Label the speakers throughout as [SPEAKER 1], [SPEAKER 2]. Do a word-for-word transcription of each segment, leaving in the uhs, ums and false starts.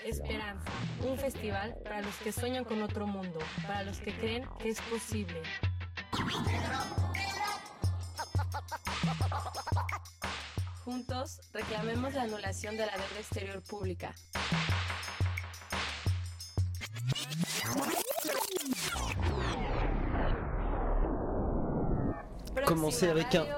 [SPEAKER 1] Esperanza, un festival para los que sueñan con otro mundo, para los que creen que es posible. Juntos reclamemos la anulación de la deuda exterior pública.
[SPEAKER 2] Commencer avec un...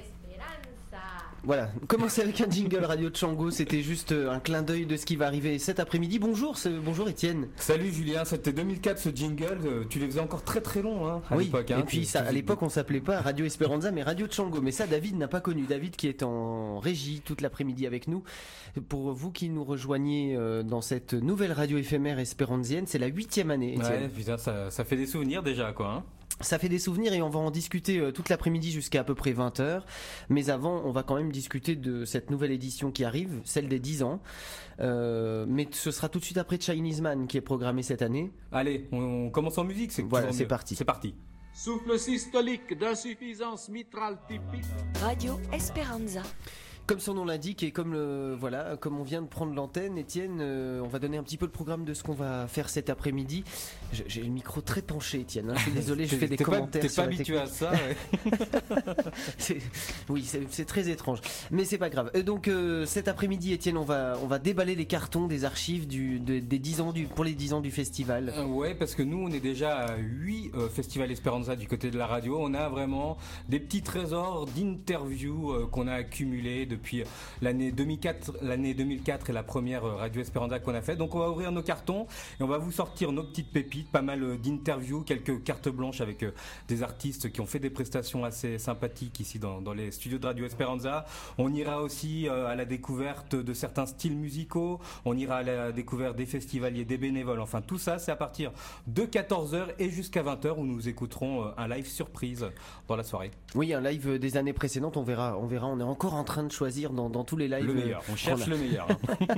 [SPEAKER 2] Voilà, commencer avec un jingle Radio Tchango, c'était juste un clin d'œil de ce qui va arriver cet après-midi. Bonjour, c'est... bonjour Étienne.
[SPEAKER 3] Salut Julien, c'était deux mille quatre ce jingle, tu les faisais encore très très longs hein, à
[SPEAKER 2] oui,
[SPEAKER 3] l'époque. Hein,
[SPEAKER 2] et puis ça, à l'époque on s'appelait pas Radio Esperanza mais Radio Tchango, mais ça David n'a pas connu. David qui est en régie toute l'après-midi avec nous. Pour vous qui nous rejoignez dans cette nouvelle radio éphémère espéranzienne, c'est la huitième année Étienne.
[SPEAKER 3] Ouais, putain, ça, ça fait des souvenirs déjà quoi. Hein.
[SPEAKER 2] Ça fait des souvenirs et on va en discuter euh, toute l'après-midi jusqu'à à peu près vingt heures. Mais avant, on va quand même discuter de cette nouvelle édition qui arrive, celle des dix ans. Euh, mais ce sera tout de suite après Chinese Man qui est programmé cette année.
[SPEAKER 3] Allez, on, on commence en musique, c'est
[SPEAKER 2] voilà, c'est parti.
[SPEAKER 3] C'est parti.
[SPEAKER 4] Souffle systolique d'insuffisance mitrale typique.
[SPEAKER 5] Radio Esperanza.
[SPEAKER 2] Comme son nom l'indique et comme le, voilà, comme on vient de prendre l'antenne, Étienne, euh, on va donner un petit peu le programme de ce qu'on va faire cet après-midi. Je, j'ai le micro très penché, Étienne. Hein, je suis désolé, je fais des
[SPEAKER 3] t'es
[SPEAKER 2] commentaires.
[SPEAKER 3] Pas, t'es
[SPEAKER 2] sur
[SPEAKER 3] pas
[SPEAKER 2] la
[SPEAKER 3] habitué
[SPEAKER 2] technique.
[SPEAKER 3] à ça. Ouais.
[SPEAKER 2] c'est, oui, c'est, c'est très étrange, mais c'est pas grave. Et donc euh, cet après-midi, Étienne, on va, on va déballer les cartons des archives du, de, des dix ans du, pour les dix ans du festival.
[SPEAKER 3] Euh, ouais, parce que nous, on est déjà à huit euh, festivals Esperanza du côté de la radio. On a vraiment des petits trésors d'interviews euh, qu'on a accumulés depuis l'année L'année deux mille quatre, l'année deux mille quatre est la première Radio Esperanza qu'on a fait. Donc on va ouvrir nos cartons et on va vous sortir nos petites pépites, pas mal d'interviews, quelques cartes blanches avec des artistes qui ont fait des prestations assez sympathiques ici dans, dans les studios de Radio Esperanza. On ira aussi à la découverte de certains styles musicaux, on ira à la découverte des festivaliers, des bénévoles. Enfin tout ça c'est à partir de quatorze heures et jusqu'à vingt heures où nous écouterons un live surprise dans la soirée.
[SPEAKER 2] Oui, un live des années précédentes, on verra, on verra, on est encore en train de choisir dans, dans tous les lives.
[SPEAKER 3] Le meilleur, on cherche le meilleur.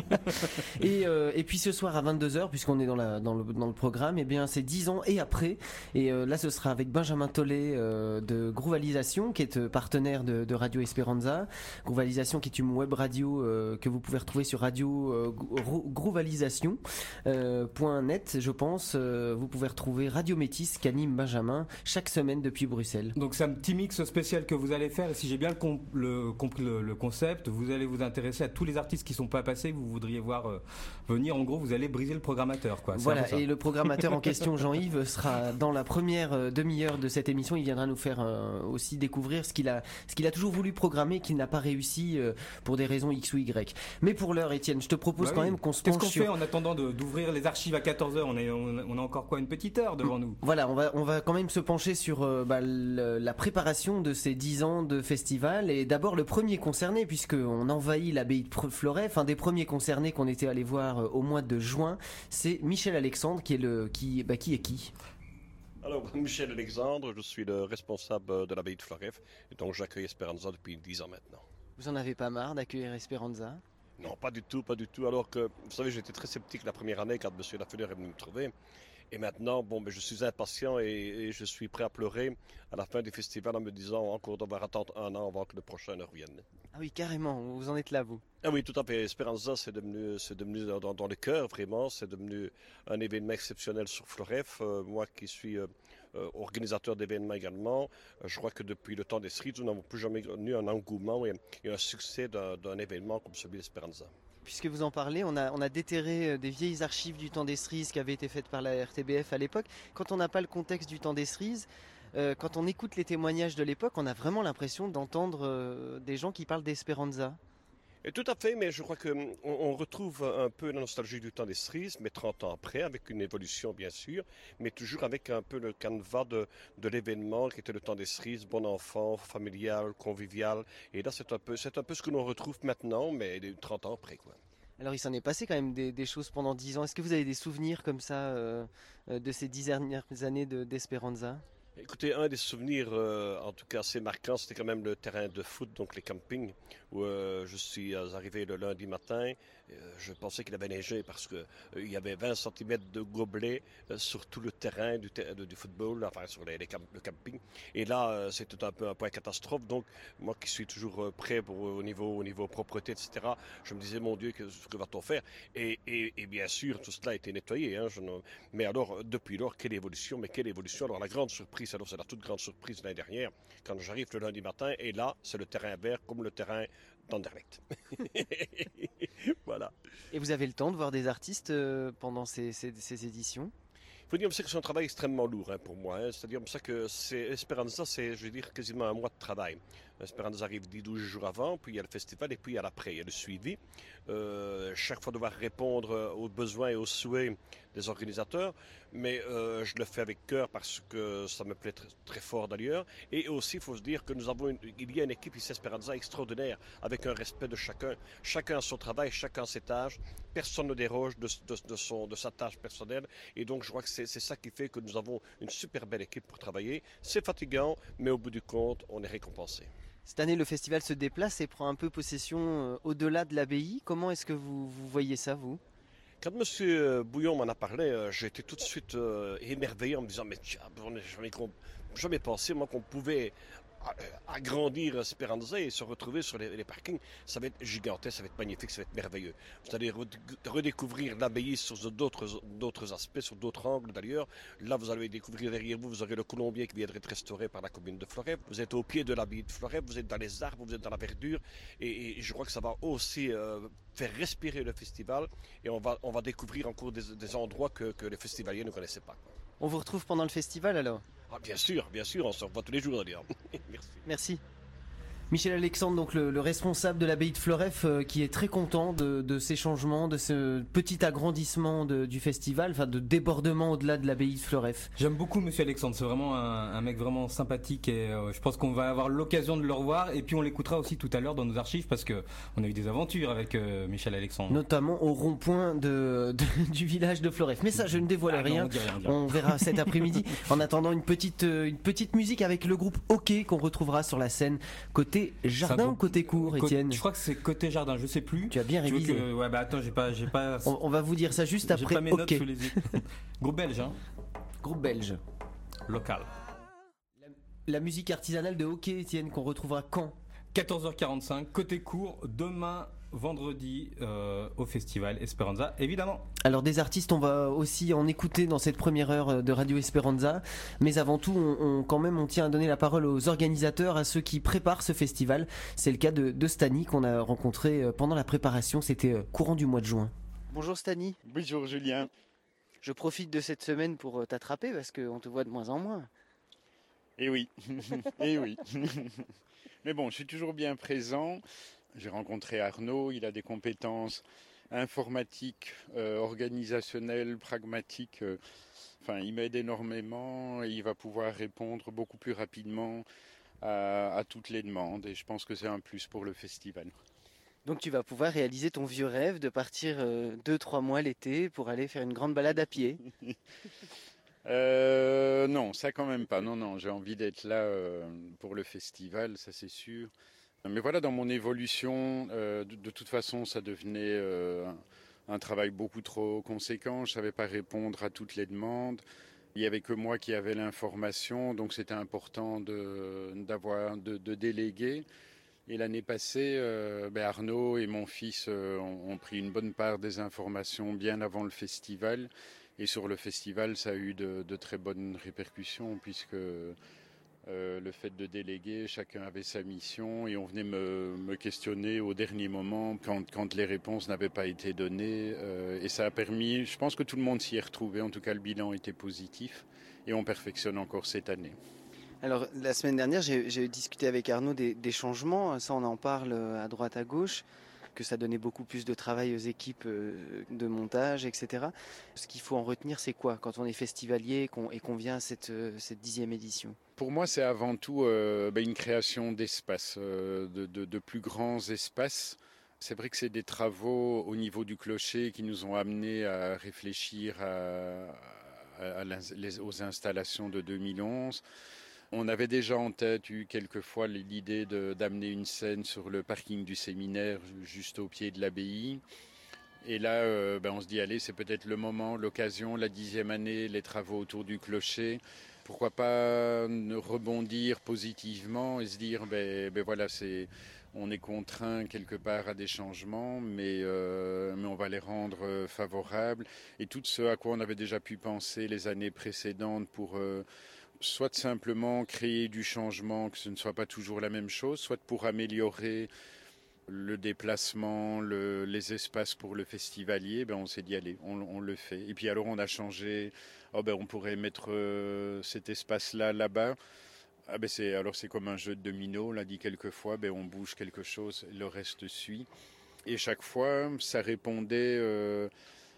[SPEAKER 2] et, euh, et puis ce soir à vingt-deux heures, puisqu'on est dans, la, dans, le, dans le programme, et eh bien c'est dix ans et après. Et euh, là ce sera avec Benjamin Tollet euh, de Groovalisation, qui est partenaire de, de Radio Esperanza. Groovalisation qui est une web radio euh, que vous pouvez retrouver sur radio euh, groovalisation point net euh, je pense. Euh, vous pouvez retrouver Radio Métis qu'anime Benjamin chaque semaine depuis Bruxelles.
[SPEAKER 3] Donc c'est un petit mix spécial que vous allez faire. Et si j'ai bien le com- le, compris le, le concept, vous allez vous intéresser à tous les artistes qui sont pas passés, que vous voudriez voir euh, venir. En gros, vous allez briser le programmateur, quoi. C'est
[SPEAKER 2] voilà. Et le programmateur en question, Jean-Yves, sera dans la première euh, demi-heure de cette émission. Il viendra nous faire euh, aussi découvrir ce qu'il a, ce qu'il a toujours voulu programmer, qu'il n'a pas réussi euh, pour des raisons X ou Y. Mais pour l'heure, Étienne, je te propose
[SPEAKER 3] bah
[SPEAKER 2] quand
[SPEAKER 3] oui.
[SPEAKER 2] même qu'on se
[SPEAKER 3] penche
[SPEAKER 2] penche
[SPEAKER 3] sur. Qu'est-ce qu'on
[SPEAKER 2] sur...
[SPEAKER 3] fait en attendant de, d'ouvrir les archives à quatorze heures? On est, on, on a encore quoi, une petite heure devant nous.
[SPEAKER 2] Voilà, on va, on va quand même se pencher sur euh, bah, le, la préparation de ces dix ans de festival. Et d'abord le premier concerné, puisqu'on envahit l'abbaye de Floref, un des premiers concernés qu'on était allé voir au mois de juin, c'est Michel Alexandre qui est le qui bah qui est qui
[SPEAKER 6] Alors, Michel Alexandre, je suis le responsable de l'abbaye de Floref et donc j'accueille Esperanza depuis dix ans maintenant.
[SPEAKER 2] Vous en avez pas marre d'accueillir Esperanza?
[SPEAKER 6] Non, pas du tout, pas du tout. Alors que, vous savez, j'étais très sceptique la première année quand M. Lafleur est venu me trouver. Et maintenant, bon, ben, je suis impatient et, et je suis prêt à pleurer à la fin du festival en me disant encore devoir attendre un an avant que le prochain ne revienne.
[SPEAKER 2] Ah oui, carrément, vous en êtes là, vous.
[SPEAKER 6] Ah oui, tout à fait. Esperanza, c'est devenu, c'est devenu dans, dans le cœur, vraiment. C'est devenu un événement exceptionnel sur Floref. Euh, moi qui suis euh, euh, organisateur d'événements également, euh, je crois que depuis le temps des Streets, nous n'avons plus jamais connu un engouement et, et un succès d'un, d'un événement comme celui d'Esperanza.
[SPEAKER 2] Puisque vous en parlez, on a, on a déterré des vieilles archives du temps des cerises qui avaient été faites par la R T B F à l'époque. Quand on n'a pas le contexte du temps des cerises, euh, quand on écoute les témoignages de l'époque, on a vraiment l'impression d'entendre euh, des gens qui parlent d'Esperanza.
[SPEAKER 6] Et tout à fait, mais je crois qu'on on retrouve un peu la nostalgie du temps des cerises, mais trente ans après, avec une évolution bien sûr, mais toujours avec un peu le canevas de, de l'événement qui était le temps des cerises, bon enfant, familial, convivial. Et là, c'est un peu, c'est un peu ce que l'on retrouve maintenant, mais trente ans après, quoi.
[SPEAKER 2] Alors il s'en est passé quand même des, des choses pendant dix ans. Est-ce que vous avez des souvenirs comme ça euh, de ces dix dernières années de, d'Esperanza ?
[SPEAKER 6] Écoutez, un des souvenirs, euh, en tout cas assez marquants, c'était quand même le terrain de foot, donc les campings, où euh, je suis arrivé le lundi matin Euh, je pensais qu'il avait neigé parce qu'il euh, y avait vingt centimètres de gobelets euh, sur tout le terrain du, ter- de- du football, enfin sur les, les camp- le camping. Et là, euh, c'était un peu un point catastrophe. Donc, moi qui suis toujours euh, prêt pour, au, niveau, au niveau propreté, et cetera, je me disais, mon Dieu, que, que va-t-on faire et, et, et bien sûr, tout cela a été nettoyé. Hein, je ne... Mais alors, depuis lors, quelle évolution, mais quelle évolution. Alors, la grande surprise, alors c'est la toute grande surprise l'année dernière, quand j'arrive le lundi matin, et là, c'est le terrain vert comme le terrain d'Anderlecht. Voilà.
[SPEAKER 2] Et vous avez le temps de voir des artistes euh, pendant ces, ces, ces éditions?
[SPEAKER 6] Il faut dire que c'est un travail extrêmement lourd hein, pour moi. Hein. C'est-à-dire ça que c'est, Esperanza, c'est, je veux dire, quasiment un mois de travail. Esperanza arrive dix douze jours avant, puis il y a le festival, et puis il y a l'après, il y a le suivi. Euh, chaque fois devoir répondre aux besoins et aux souhaits des organisateurs, mais euh, je le fais avec cœur parce que ça me plaît très, très fort d'ailleurs. Et aussi, il faut se dire que nous avons une, il y a une équipe ici Esperanza extraordinaire, avec un respect de chacun. Chacun a son travail, chacun a ses tâches. Personne ne déroge de, de, de, son, de sa tâche personnelle. Et donc, je crois que c'est, c'est ça qui fait que nous avons une super belle équipe pour travailler. C'est fatigant, mais au bout du compte, on est récompensé.
[SPEAKER 2] Cette année, le festival se déplace et prend un peu possession euh, au-delà de l'abbaye. Comment est-ce que vous, vous voyez ça, vous?
[SPEAKER 6] Quand M. Bouillon m'en a parlé, euh, j'ai été tout de suite euh, émerveillé en me disant, mais tiens, on n'a jamais, jamais pensé moi, qu'on pouvait agrandir Esperanza et se retrouver sur les, les parkings. Ça va être gigantesque, ça va être magnifique, ça va être merveilleux. Vous allez redécouvrir l'abbaye sur d'autres, d'autres aspects, sur d'autres angles d'ailleurs. Là, vous allez découvrir derrière vous, vous aurez le colombier qui viendrait être restauré par la commune de Florève. Vous êtes au pied de l'abbaye de Florève, vous êtes dans les arbres, vous êtes dans la verdure. Et, et je crois que ça va aussi euh, faire respirer le festival. Et on va, on va découvrir encore des, des endroits que, que les festivaliers ne connaissaient pas.
[SPEAKER 2] On vous retrouve pendant le festival alors?
[SPEAKER 6] Ah, bien sûr, bien sûr, on se revoit tous les jours d'ailleurs. Merci.
[SPEAKER 2] Merci. Michel Alexandre, donc le, le responsable de l'abbaye de Florève, euh, qui est très content de, de ces changements, de ce petit agrandissement de, du festival, enfin de débordement au-delà de l'abbaye de Florève.
[SPEAKER 3] J'aime beaucoup Monsieur Alexandre, c'est vraiment un, un mec vraiment sympathique et euh, je pense qu'on va avoir l'occasion de le revoir et puis on l'écoutera aussi tout à l'heure dans nos archives parce que on a eu des aventures avec euh, Michel Alexandre.
[SPEAKER 2] Notamment au rond-point de, de, du village de Florève. Mais ça, je ne dévoile
[SPEAKER 3] ah,
[SPEAKER 2] rien.
[SPEAKER 3] Non, on, rien,
[SPEAKER 2] on verra cet après-midi. En attendant, une petite, une petite musique avec le groupe Hockey qu'on retrouvera sur la scène côté jardin ou côté cour, Étienne?
[SPEAKER 3] Je crois que c'est côté jardin, je sais plus.
[SPEAKER 2] Tu as bien révisé.
[SPEAKER 3] Que... Ouais, bah attends, j'ai pas, j'ai pas.
[SPEAKER 2] On, on va vous dire ça juste après.
[SPEAKER 3] J'ai pas mes notes
[SPEAKER 2] Hockey.
[SPEAKER 3] sous les yeux. Groupe belge, hein.
[SPEAKER 2] Groupe belge.
[SPEAKER 3] Local.
[SPEAKER 2] La, la musique artisanale de Hockey, Étienne, qu'on retrouvera quand?
[SPEAKER 3] quatorze heures quarante-cinq, côté court, demain vendredi euh, au festival Esperanza, évidemment.
[SPEAKER 2] Alors des artistes, on va aussi en écouter dans cette première heure de Radio Esperanza, mais avant tout, on, on, quand même, on tient à donner la parole aux organisateurs, à ceux qui préparent ce festival. C'est le cas de, de Stani qu'on a rencontré pendant la préparation, c'était courant du mois de juin. Bonjour Stani.
[SPEAKER 7] Bonjour Julien.
[SPEAKER 2] Je profite de cette semaine pour t'attraper parce qu'on te voit de moins en moins.
[SPEAKER 7] Eh oui, eh oui. Mais bon, je suis toujours bien présent. J'ai rencontré Arnaud, il a des compétences informatiques, euh, organisationnelles, pragmatiques. Euh, enfin, il m'aide énormément et il va pouvoir répondre beaucoup plus rapidement à, à toutes les demandes. Et je pense que c'est un plus pour le festival.
[SPEAKER 2] Donc tu vas pouvoir réaliser ton vieux rêve de partir euh, deux, trois mois l'été pour aller faire une grande balade à pied.
[SPEAKER 7] euh, non, ça quand même pas. Non, non, j'ai envie d'être là euh, pour le festival, ça c'est sûr. Mais voilà, dans mon évolution, euh, de, de toute façon, ça devenait euh, un travail beaucoup trop conséquent. Je ne savais pas répondre à toutes les demandes. Il n'y avait que moi qui avais l'information, donc c'était important de, d'avoir, de, de déléguer. Et l'année passée, euh, ben Arnaud et mon fils euh, ont, ont pris une bonne part des informations bien avant le festival. Et sur le festival, ça a eu de, de très bonnes répercussions, puisque... Euh, le fait de déléguer, chacun avait sa mission et on venait me, me questionner au dernier moment quand, quand les réponses n'avaient pas été données euh, et ça a permis, je pense que tout le monde s'y est retrouvé, en tout cas le bilan était positif et on perfectionne encore cette année.
[SPEAKER 2] Alors la semaine dernière j'ai, j'ai discuté avec Arnaud des, des changements, ça on en parle à droite à gauche, que ça donnait beaucoup plus de travail aux équipes de montage, et cetera. Ce qu'il faut en retenir, c'est quoi quand on est festivalier et qu'on, et qu'on vient à cette, cette dixième édition?
[SPEAKER 7] Pour moi, c'est avant tout euh, ben une création d'espace, euh, de, de, de plus grands espaces. C'est vrai que c'est des travaux au niveau du clocher qui nous ont amenés à réfléchir à, à, à les, aux installations de deux mille onze. On avait déjà en tête eu quelquefois l'idée de, d'amener une scène sur le parking du séminaire, juste au pied de l'abbaye. Et là, euh, ben, on se dit, allez, c'est peut-être le moment, l'occasion, la dixième année, les travaux autour du clocher. Pourquoi pas rebondir positivement et se dire, ben, ben voilà, c'est, on est contraint quelque part à des changements, mais, euh, mais on va les rendre favorables. Et tout ce à quoi on avait déjà pu penser les années précédentes pour euh, soit simplement créer du changement, que ce ne soit pas toujours la même chose, soit pour améliorer le déplacement, le, les espaces pour le festivalier, ben on s'est dit allez, on, on le fait. Et puis alors on a changé, oh ben on pourrait mettre euh, cet espace-là là-bas. Ah ben c'est, alors c'est comme un jeu de domino, on l'a dit quelques fois, ben on bouge quelque chose, le reste suit. Et chaque fois, ça répondait euh,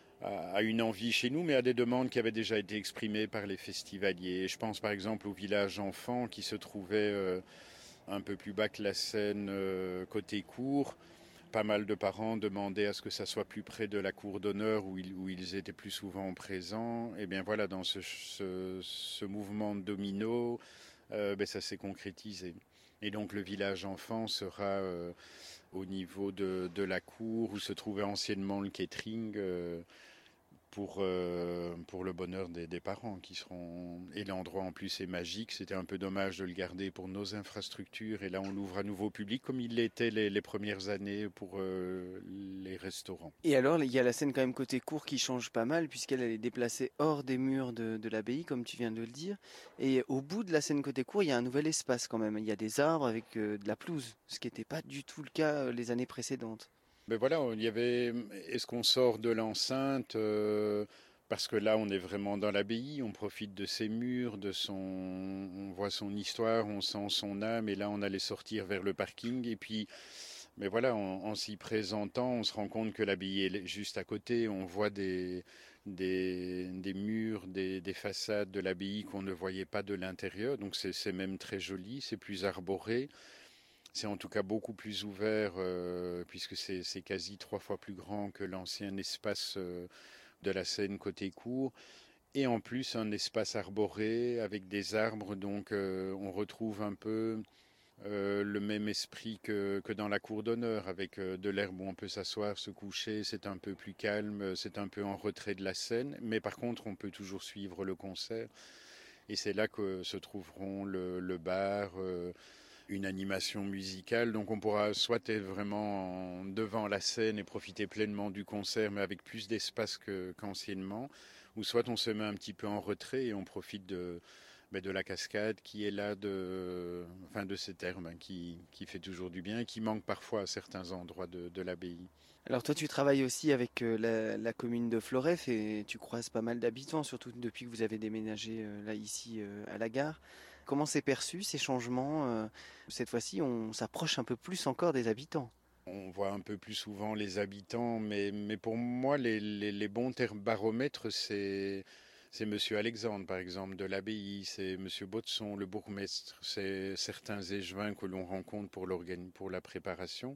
[SPEAKER 7] à, à une envie chez nous, mais à des demandes qui avaient déjà été exprimées par les festivaliers. Et je pense par exemple au village enfant qui se trouvait euh, un peu plus bas que la Seine, euh, côté cour. Pas mal de parents demandaient à ce que ça soit plus près de la cour d'honneur où ils, où ils étaient plus souvent présents. Et bien voilà, dans ce, ce, ce mouvement de domino, euh, ben ça s'est concrétisé. Et donc le village enfant sera euh, au niveau de, de la cour où se trouvait anciennement le catering. Euh, Pour, euh, pour le bonheur des, des parents qui seront... Et l'endroit en plus est magique, c'était un peu dommage de le garder pour nos infrastructures et là on l'ouvre à nouveau au public comme il l'était les, les premières années pour euh, les restaurants.
[SPEAKER 8] Et alors il y a la scène quand même côté cour qui change pas mal puisqu'elle est déplacée hors des murs de, de l'abbaye comme tu viens de le dire, et au bout de la scène côté cour il y a un nouvel espace quand même, il y a des arbres avec euh, de la pelouse, ce qui n'était pas du tout le cas euh, les années précédentes.
[SPEAKER 7] Ben voilà, il y avait, est-ce qu'on sort de l'enceinte euh, parce que là on est vraiment dans l'abbaye, on profite de ses murs, de son, on voit son histoire, on sent son âme et là on allait sortir vers le parking et puis, mais voilà, en, en s'y présentant, on se rend compte que l'abbaye est juste à côté, on voit des, des, des murs, des, des façades de l'abbaye qu'on ne voyait pas de l'intérieur, donc c'est, c'est même très joli, c'est plus arboré. C'est en tout cas beaucoup plus ouvert euh, puisque c'est, c'est quasi trois fois plus grand que l'ancien espace euh, de la Seine côté cour. Et en plus un espace arboré avec des arbres, donc euh, on retrouve un peu euh, le même esprit que, que dans la cour d'honneur avec euh, de l'herbe où on peut s'asseoir, se coucher, c'est un peu plus calme, c'est un peu en retrait de la scène. Mais par contre on peut toujours suivre le concert. Et c'est là que se trouveront le, le bar, euh, une animation musicale, donc on pourra soit être vraiment devant la scène et profiter pleinement du concert, mais avec plus d'espace que, qu'anciennement, ou soit on se met un petit peu en retrait et on profite de, ben de la cascade qui est là, de, enfin de ces termes hein, qui, qui fait toujours du bien et qui manque parfois à certains endroits de, de l'abbaye.
[SPEAKER 8] Alors toi tu travailles aussi avec euh, la, la commune de Floreffe et tu croises pas mal d'habitants, surtout depuis que vous avez déménagé euh, là ici euh, à la gare. Comment c'est perçu ces changements? Cette fois-ci, on s'approche un peu plus encore des habitants.
[SPEAKER 7] On voit un peu plus souvent les habitants, mais, mais pour moi, les, les, les bons termes baromètres, c'est, c'est Monsieur Alexandre, par exemple, de l'abbaye, c'est Monsieur Baudson, le bourgmestre, c'est certains échevins que l'on rencontre pour, pour la préparation.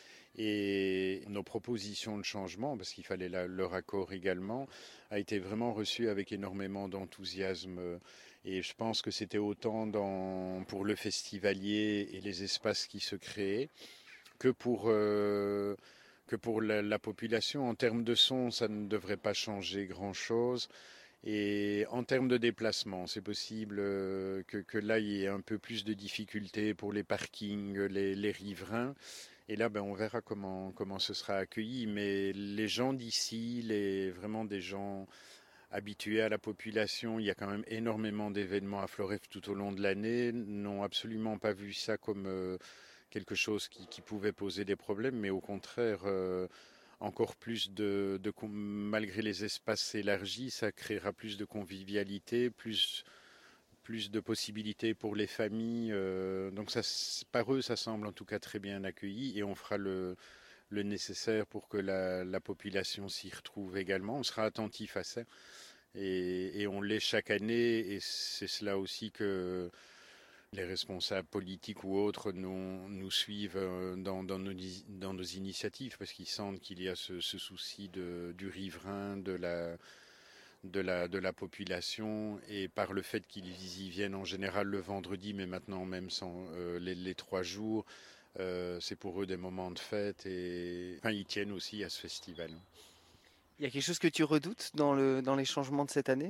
[SPEAKER 7] Et nos propositions de changement, parce qu'il fallait la, leur accord également, a été vraiment reçue avec énormément d'enthousiasme. Et je pense que c'était autant dans, pour le festivalier et les espaces qui se créaient que pour, euh, que pour la, la population. En termes de son, ça ne devrait pas changer grand-chose. Et en termes de déplacement, c'est possible que, que là, il y ait un peu plus de difficultés pour les parkings, les, les riverains. Et là, ben, on verra comment, comment ce sera accueilli. Mais les gens d'ici, les, vraiment des gens habitués à la population, il y a quand même énormément d'événements à Floreffe tout au long de l'année, n'ont absolument pas vu ça comme euh, quelque chose qui, qui pouvait poser des problèmes, mais au contraire, euh, encore plus de, de, malgré les espaces élargis, ça créera plus de convivialité, plus... plus de possibilités pour les familles. Euh, donc ça, par eux, ça semble en tout cas très bien accueilli et on fera le, le nécessaire pour que la, la population s'y retrouve également. On sera attentif à ça et, et on l'est chaque année et c'est cela aussi que les responsables politiques ou autres nous, nous suivent dans, dans, nos, dans nos initiatives parce qu'ils sentent qu'il y a ce, ce souci de, du riverain, de la... De la, de la population et par le fait qu'ils y viennent en général le vendredi mais maintenant même sans euh, les, les trois jours Euh, c'est pour eux des moments de fête et enfin, ils tiennent aussi à ce festival.
[SPEAKER 8] Il y a quelque chose que tu redoutes dans, le, dans les changements de cette année ?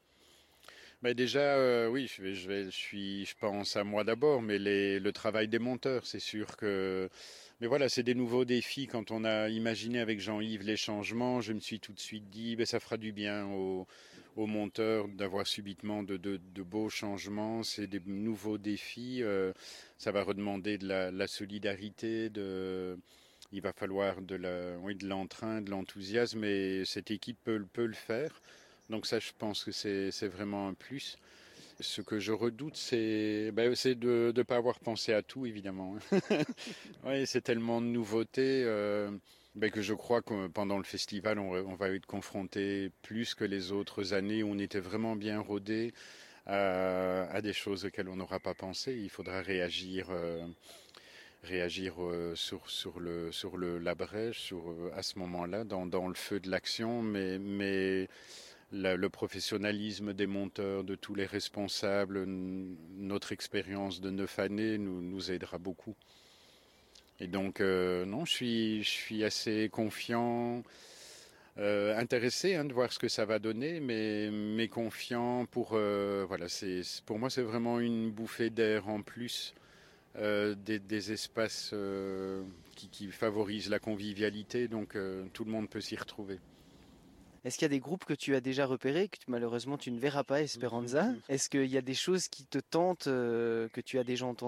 [SPEAKER 7] Ben déjà, euh, oui, je, vais, je, vais, je, suis, je pense à moi d'abord, mais les, le travail des monteurs, c'est sûr que... Mais voilà, c'est des nouveaux défis. Quand on a imaginé avec Jean-Yves les changements, je me suis tout de suite dit, ben, ça fera du bien aux, aux monteurs d'avoir subitement de, de, de beaux changements. C'est des nouveaux défis. Euh, ça va redemander de la, la solidarité, de... il va falloir de, la, oui, de l'entrain, de l'enthousiasme, et cette équipe peut, peut le faire. Donc ça, je pense que c'est, c'est vraiment un plus. Ce que je redoute, c'est, ben, c'est de ne pas avoir pensé à tout, évidemment. Oui, c'est tellement de nouveautés euh, ben, que je crois que pendant le festival, on, on va être confronté plus que les autres années où on était vraiment bien rodé à, à des choses auxquelles on n'aura pas pensé. Il faudra réagir... Euh, réagir euh, sur, sur, le, sur le, la brèche, sur, euh, à ce moment-là, dans, dans le feu de l'action, mais, mais la, le professionnalisme des monteurs, de tous les responsables, n- notre expérience de neuf années nous, nous aidera beaucoup. Et donc, euh, non, je suis, je suis assez confiant, euh, intéressé hein, de voir ce que ça va donner, mais, mais confiant pour... Euh, voilà, c'est, pour moi, c'est vraiment une bouffée d'air en plus. Euh, des, des espaces euh, qui, qui favorisent la convivialité, donc euh, tout le monde peut s'y retrouver.
[SPEAKER 8] Est-ce qu'il y a des groupes que tu as déjà repérés, que tu, malheureusement tu ne verras pas à Esperanza ? Est-ce qu'il y a des choses qui te tentent, euh, que tu as déjà entendues ?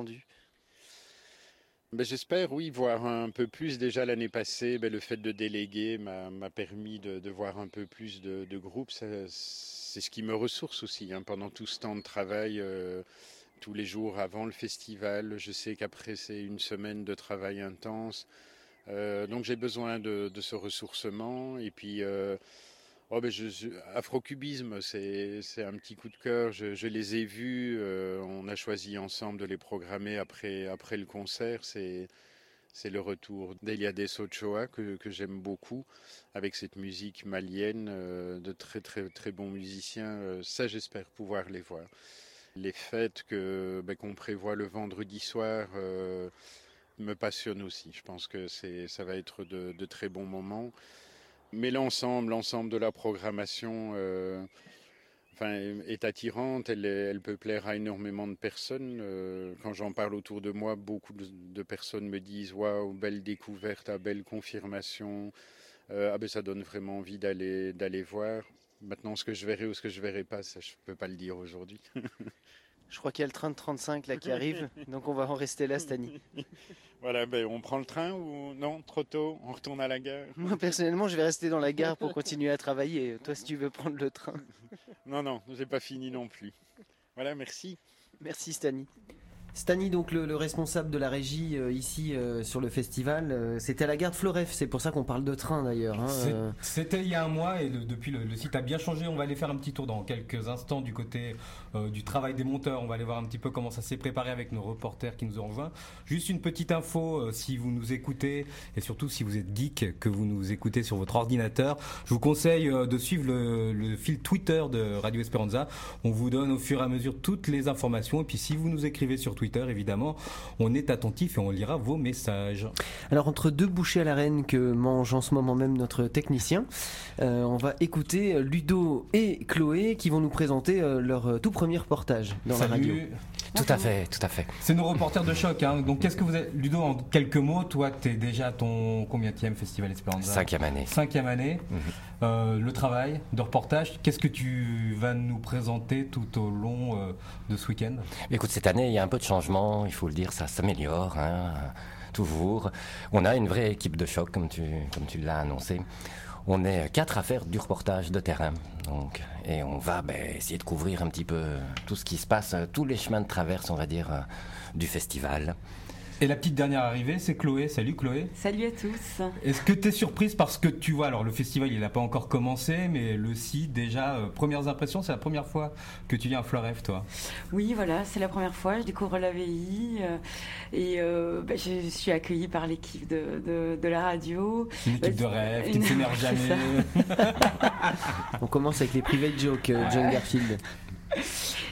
[SPEAKER 7] Ben, j'espère, oui, voir un peu plus. Déjà l'année passée, ben, le fait de déléguer m'a, m'a permis de, de voir un peu plus de, de groupes. Ça, c'est ce qui me ressource aussi, hein, pendant tout ce temps de travail. Euh, tous les jours avant le festival. Je sais qu'après, c'est une semaine de travail intense. Euh, donc, j'ai besoin de, de ce ressourcement. Et puis, euh, oh ben je, je, Afrocubisme, c'est, c'est un petit coup de cœur. Je, je les ai vus. Euh, on a choisi ensemble de les programmer après, après le concert. C'est, c'est le retour d'Eliades Ochoa que, que j'aime beaucoup, avec cette musique malienne, euh, de très, très, très bons musiciens. Euh, ça, j'espère pouvoir les voir. Les fêtes que, ben, qu'on prévoit le vendredi soir euh, me passionnent aussi. Je pense que c'est, ça va être de, de très bons moments. Mais l'ensemble, l'ensemble de la programmation euh, enfin, est attirante. Elle, elle peut plaire à énormément de personnes. Euh, quand j'en parle autour de moi, beaucoup de, de personnes me disent « Waouh, belle découverte, ah, belle confirmation. Euh, ah ben, ça donne vraiment envie d'aller, d'aller voir. » Maintenant, ce que je verrai ou ce que je ne verrai pas, ça, je ne peux pas le dire aujourd'hui.
[SPEAKER 8] Je crois qu'il y a le train de trente-cinq là qui arrive, donc on va en rester là, Stani.
[SPEAKER 7] Voilà, ben on prend le train ou non, trop tôt, on retourne à la gare?
[SPEAKER 8] Moi, personnellement, je vais rester dans la gare pour continuer à travailler. Toi, si tu veux prendre le train.
[SPEAKER 7] Non, non, j'ai pas fini non plus. Voilà, merci.
[SPEAKER 8] Merci, Stani.
[SPEAKER 2] Stani, donc le, le responsable de la régie euh, ici euh, sur le festival, euh, c'était à la gare de Floref, c'est pour ça qu'on parle de train d'ailleurs. Hein,
[SPEAKER 3] C'est,
[SPEAKER 2] euh...
[SPEAKER 3] C'était il y a un mois et le, depuis le, le site a bien changé. On va aller faire un petit tour dans quelques instants du côté euh, du travail des monteurs. On va aller voir un petit peu comment ça s'est préparé avec nos reporters qui nous ont rejoints. Juste une petite info, euh, si vous nous écoutez et surtout si vous êtes geek, que vous nous écoutez sur votre ordinateur, je vous conseille euh, de suivre le, le fil Twitter de Radio Esperanza. On vous donne au fur et à mesure toutes les informations et puis si vous nous écrivez sur Twitter, évidemment, on est attentif et on lira vos messages.
[SPEAKER 2] Alors, entre deux bouchées à la reine que mange en ce moment même notre technicien, euh, on va écouter Ludo et Chloé qui vont nous présenter euh, leur tout premier reportage dans
[SPEAKER 3] Salut.
[SPEAKER 2] la radio.
[SPEAKER 9] Tout à fait, tout à fait.
[SPEAKER 3] C'est nos reporters de choc. Hein. Donc, qu'est-ce que vous êtes, Ludo, en quelques mots, toi, t'es déjà à ton combienième festival Esperanza?
[SPEAKER 9] Cinquième année.
[SPEAKER 3] Cinquième année. Mm-hmm. Euh, le travail de reportage, qu'est-ce que tu vas nous présenter tout au long euh, de ce week-end?
[SPEAKER 9] Écoute, cette année, il y a un peu de changement, il faut le dire, ça s'améliore, hein, toujours. On a une vraie équipe de choc, comme tu, comme tu l'as annoncé. On est quatre à faire du reportage de terrain, donc, et on va ben, essayer de couvrir un petit peu tout ce qui se passe, tous les chemins de traverse, on va dire, du festival.
[SPEAKER 3] Et la petite dernière arrivée, c'est Chloé. Salut Chloé.
[SPEAKER 10] Salut à tous.
[SPEAKER 3] Est-ce que tu es surprise parce que tu vois, alors le festival il n'a pas encore commencé, mais le site déjà, euh, premières impressions, c'est la première fois que tu viens à Floref, toi?
[SPEAKER 10] Oui, voilà, c'est la première fois, je découvre l'A V I euh, et euh, bah, je suis accueillie par l'équipe de, de, de la radio.
[SPEAKER 3] Une équipe bah, de rêve qui ne s'énerve jamais.
[SPEAKER 2] On commence avec les private jokes, euh, John Garfield.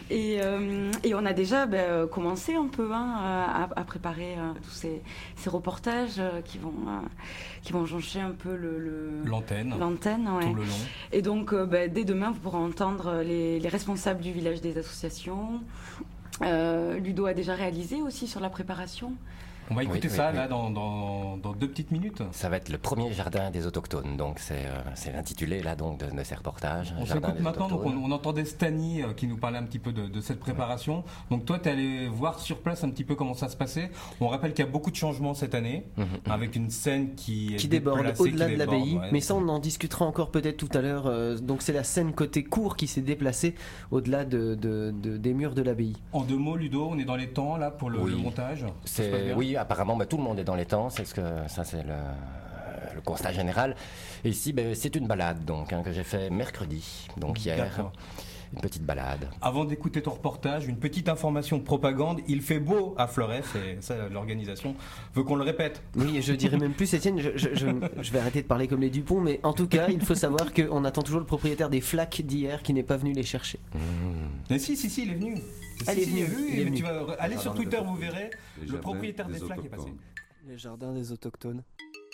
[SPEAKER 10] Et, euh, et on a déjà ben, commencé un peu hein, à, à préparer euh, tous ces, ces reportages euh, qui vont euh, qui vont changer un peu le, le
[SPEAKER 3] l'antenne,
[SPEAKER 10] l'antenne ouais.
[SPEAKER 3] tout le long.
[SPEAKER 10] Et donc euh, ben, dès demain vous pourrez entendre les, les responsables du village des associations. Euh, Ludo a déjà réalisé aussi sur la préparation.
[SPEAKER 3] On va écouter
[SPEAKER 9] oui,
[SPEAKER 3] ça
[SPEAKER 9] oui,
[SPEAKER 3] là
[SPEAKER 9] oui.
[SPEAKER 3] Dans, dans, dans deux petites minutes.
[SPEAKER 9] Ça va être le premier jardin des autochtones, donc c'est euh, c'est l'intitulé là donc de, de ces reportages.
[SPEAKER 3] On
[SPEAKER 9] Jardin
[SPEAKER 3] s'écoute
[SPEAKER 9] des
[SPEAKER 3] maintenant, donc on,
[SPEAKER 9] autochtones.
[SPEAKER 3] on entendait Stani euh, qui nous parlait un petit peu de, de cette préparation. Donc toi, tu es allé voir sur place un petit peu comment ça se passait. On rappelle qu'il y a beaucoup de changements cette année,
[SPEAKER 9] Mhm.
[SPEAKER 3] avec une scène qui est
[SPEAKER 2] Qui déborde
[SPEAKER 3] déplacée,
[SPEAKER 2] au-delà
[SPEAKER 3] qui
[SPEAKER 2] de
[SPEAKER 3] déborde,
[SPEAKER 2] l'abbaye,
[SPEAKER 3] ouais.
[SPEAKER 2] mais ça on en discutera encore peut-être tout à l'heure. euh, donc c'est la scène côté cour qui s'est déplacée au-delà de, de- de- des murs de l'abbaye.
[SPEAKER 3] En deux mots, Ludo, on est dans les temps là pour le,
[SPEAKER 9] Oui.
[SPEAKER 3] le montage. Ça se passe
[SPEAKER 9] C'est
[SPEAKER 3] bien
[SPEAKER 9] oui, apparemment bah, tout le monde est dans les temps, c'est ce que ça c'est le, le constat général. Et ici ben, c'est une balade donc hein, que j'ai fait mercredi, donc hier,
[SPEAKER 3] D'accord.
[SPEAKER 9] une petite balade.
[SPEAKER 3] Avant d'écouter ton reportage, une petite information de propagande. Il fait beau à Fleurès et ça, l'organisation veut qu'on le répète.
[SPEAKER 2] Oui, et je dirais même plus, Étienne, je, je- je- je vais arrêter de parler comme les Dupont, mais en tout cas, il faut savoir qu'on attend toujours le propriétaire des flaques d'hier qui n'est pas venu les chercher.
[SPEAKER 3] Mais si, si, si, il est venu.
[SPEAKER 2] Ah,
[SPEAKER 3] Si,
[SPEAKER 2] il est
[SPEAKER 3] si,
[SPEAKER 2] venu,
[SPEAKER 3] oui,
[SPEAKER 2] il est
[SPEAKER 3] mais
[SPEAKER 2] venu.
[SPEAKER 3] tu vas aller sur Twitter, vous verrez,
[SPEAKER 11] Les
[SPEAKER 3] le
[SPEAKER 11] jardins
[SPEAKER 3] propriétaire des
[SPEAKER 11] des
[SPEAKER 3] flaques est passé.
[SPEAKER 11] autochtones.
[SPEAKER 2] Les jardins des autochtones.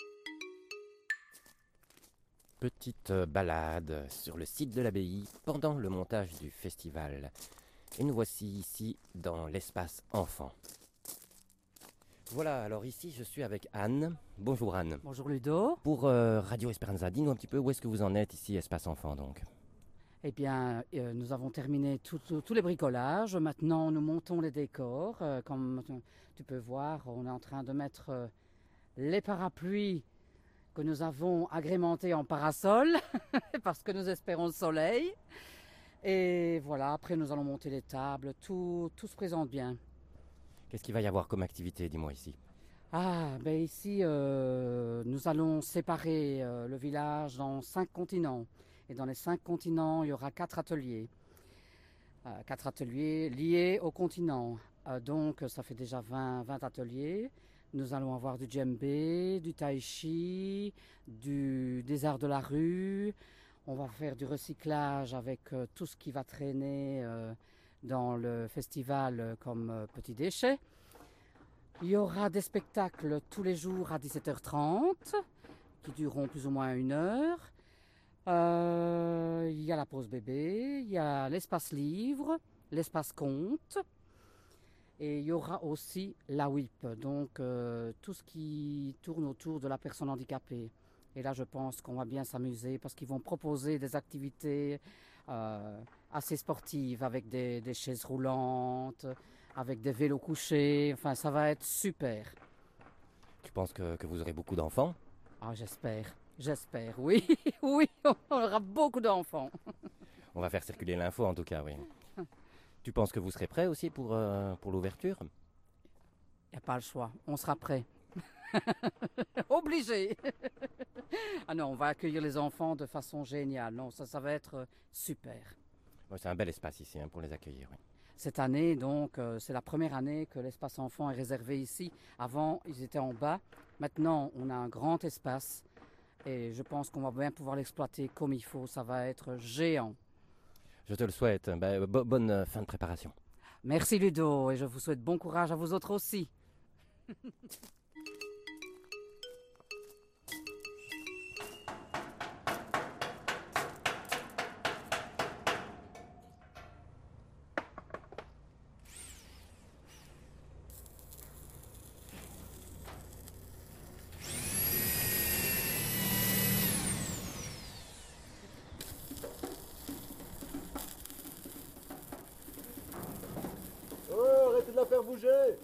[SPEAKER 9] Petite euh, balade sur le site de l'abbaye pendant le montage du festival. Et nous voici ici dans l'espace enfant. Voilà, alors ici je suis avec Anne. Bonjour Anne.
[SPEAKER 12] Bonjour Ludo.
[SPEAKER 9] Pour euh, Radio Esperanza, dis-nous un petit peu où est-ce que vous en êtes ici, espace enfant donc.
[SPEAKER 12] Eh bien, euh, nous avons terminé tout- tout- tous les bricolages. Maintenant, nous montons les décors. Euh, comme tu- tu peux voir, on est en train de mettre euh, les parapluies que nous avons agrémentés en parasol parce que nous espérons le soleil. Et voilà, après nous allons monter les tables. Tout, tout se présente bien.
[SPEAKER 9] Qu'est-ce qu'il va y avoir comme activité, dis-moi ici?
[SPEAKER 12] Ah, ben ici, euh, nous allons séparer euh, le village dans cinq continents. Et dans les cinq continents, il y aura quatre ateliers. Euh, quatre ateliers liés au continent. Euh, donc, ça fait déjà vingt, vingt ateliers. Nous allons avoir du djembé, du tai chi, du, des arts de la rue. On va faire du recyclage avec euh, tout ce qui va traîner euh, dans le festival euh, comme euh, petits déchets. Il y aura des spectacles tous les jours à dix-sept heures trente qui dureront plus ou moins une heure. Euh, il y a la pause bébé, il y a l'espace livre, l'espace conte. Et il y aura aussi la W I P, donc euh, tout ce qui tourne autour de la personne handicapée. Et là, je pense qu'on va bien s'amuser parce qu'ils vont proposer des activités euh, assez sportives avec des, des chaises roulantes, avec des vélos couchés. Enfin, ça va être super.
[SPEAKER 9] Tu penses que, que vous aurez beaucoup d'enfants?
[SPEAKER 12] Ah, j'espère, j'espère, oui, oui, on aura beaucoup d'enfants.
[SPEAKER 9] On va faire circuler l'info en tout cas, oui. Tu penses que vous serez prêts aussi pour, euh, pour l'ouverture?
[SPEAKER 12] Il n'y a pas le choix, on sera prêts. Obligé. Ah non, on va accueillir les enfants de façon géniale. Non, ça, ça va être euh, super.
[SPEAKER 9] Ouais, c'est un bel espace ici hein, pour les accueillir. Oui.
[SPEAKER 12] Cette année, donc, euh, c'est la première année que l'espace enfant est réservé ici. Avant, ils étaient en bas. Maintenant, on a un grand espace et je pense qu'on va bien pouvoir l'exploiter comme il faut. Ça va être géant.
[SPEAKER 9] Je te le souhaite. Ben, bo- bonne euh, fin de préparation.
[SPEAKER 12] Merci Ludo et je vous souhaite bon courage à vous autres aussi.
[SPEAKER 13] Oh, arrêtez de la faire bouger!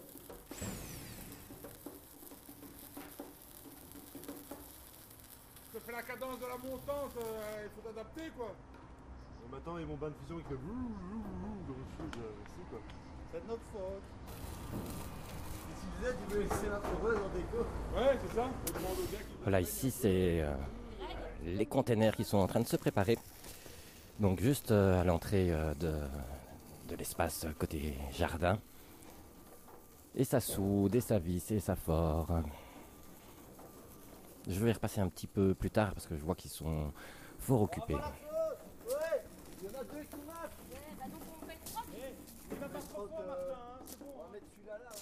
[SPEAKER 14] Ça fait la cadence de la montante, euh, il faut adapter quoi.
[SPEAKER 13] Bon, maintenant, ils vont bain de fusion avec le vrou, vrou, vrou, dans le sud, euh, c'est quoi. C'est de notre faute. Et tu disais, tu veux laisser la foreuse en déco?
[SPEAKER 14] Ouais, c'est ça. On demande au gars qui...
[SPEAKER 9] Voilà, ici c'est euh, les containers qui sont en train de se préparer. Donc juste euh, à l'entrée euh, de, de l'espace côté jardin. Et ça soude, et ça visse, et ça fort. Je vais y repasser un petit peu plus tard parce que je vois qu'ils sont fort occupés.
[SPEAKER 13] Ouais, il y en a deux qui marchent. Ouais, bah donc on fait trois. pas pas trop fort, Martin, hein, c'est bon. On va mettre celui-là là.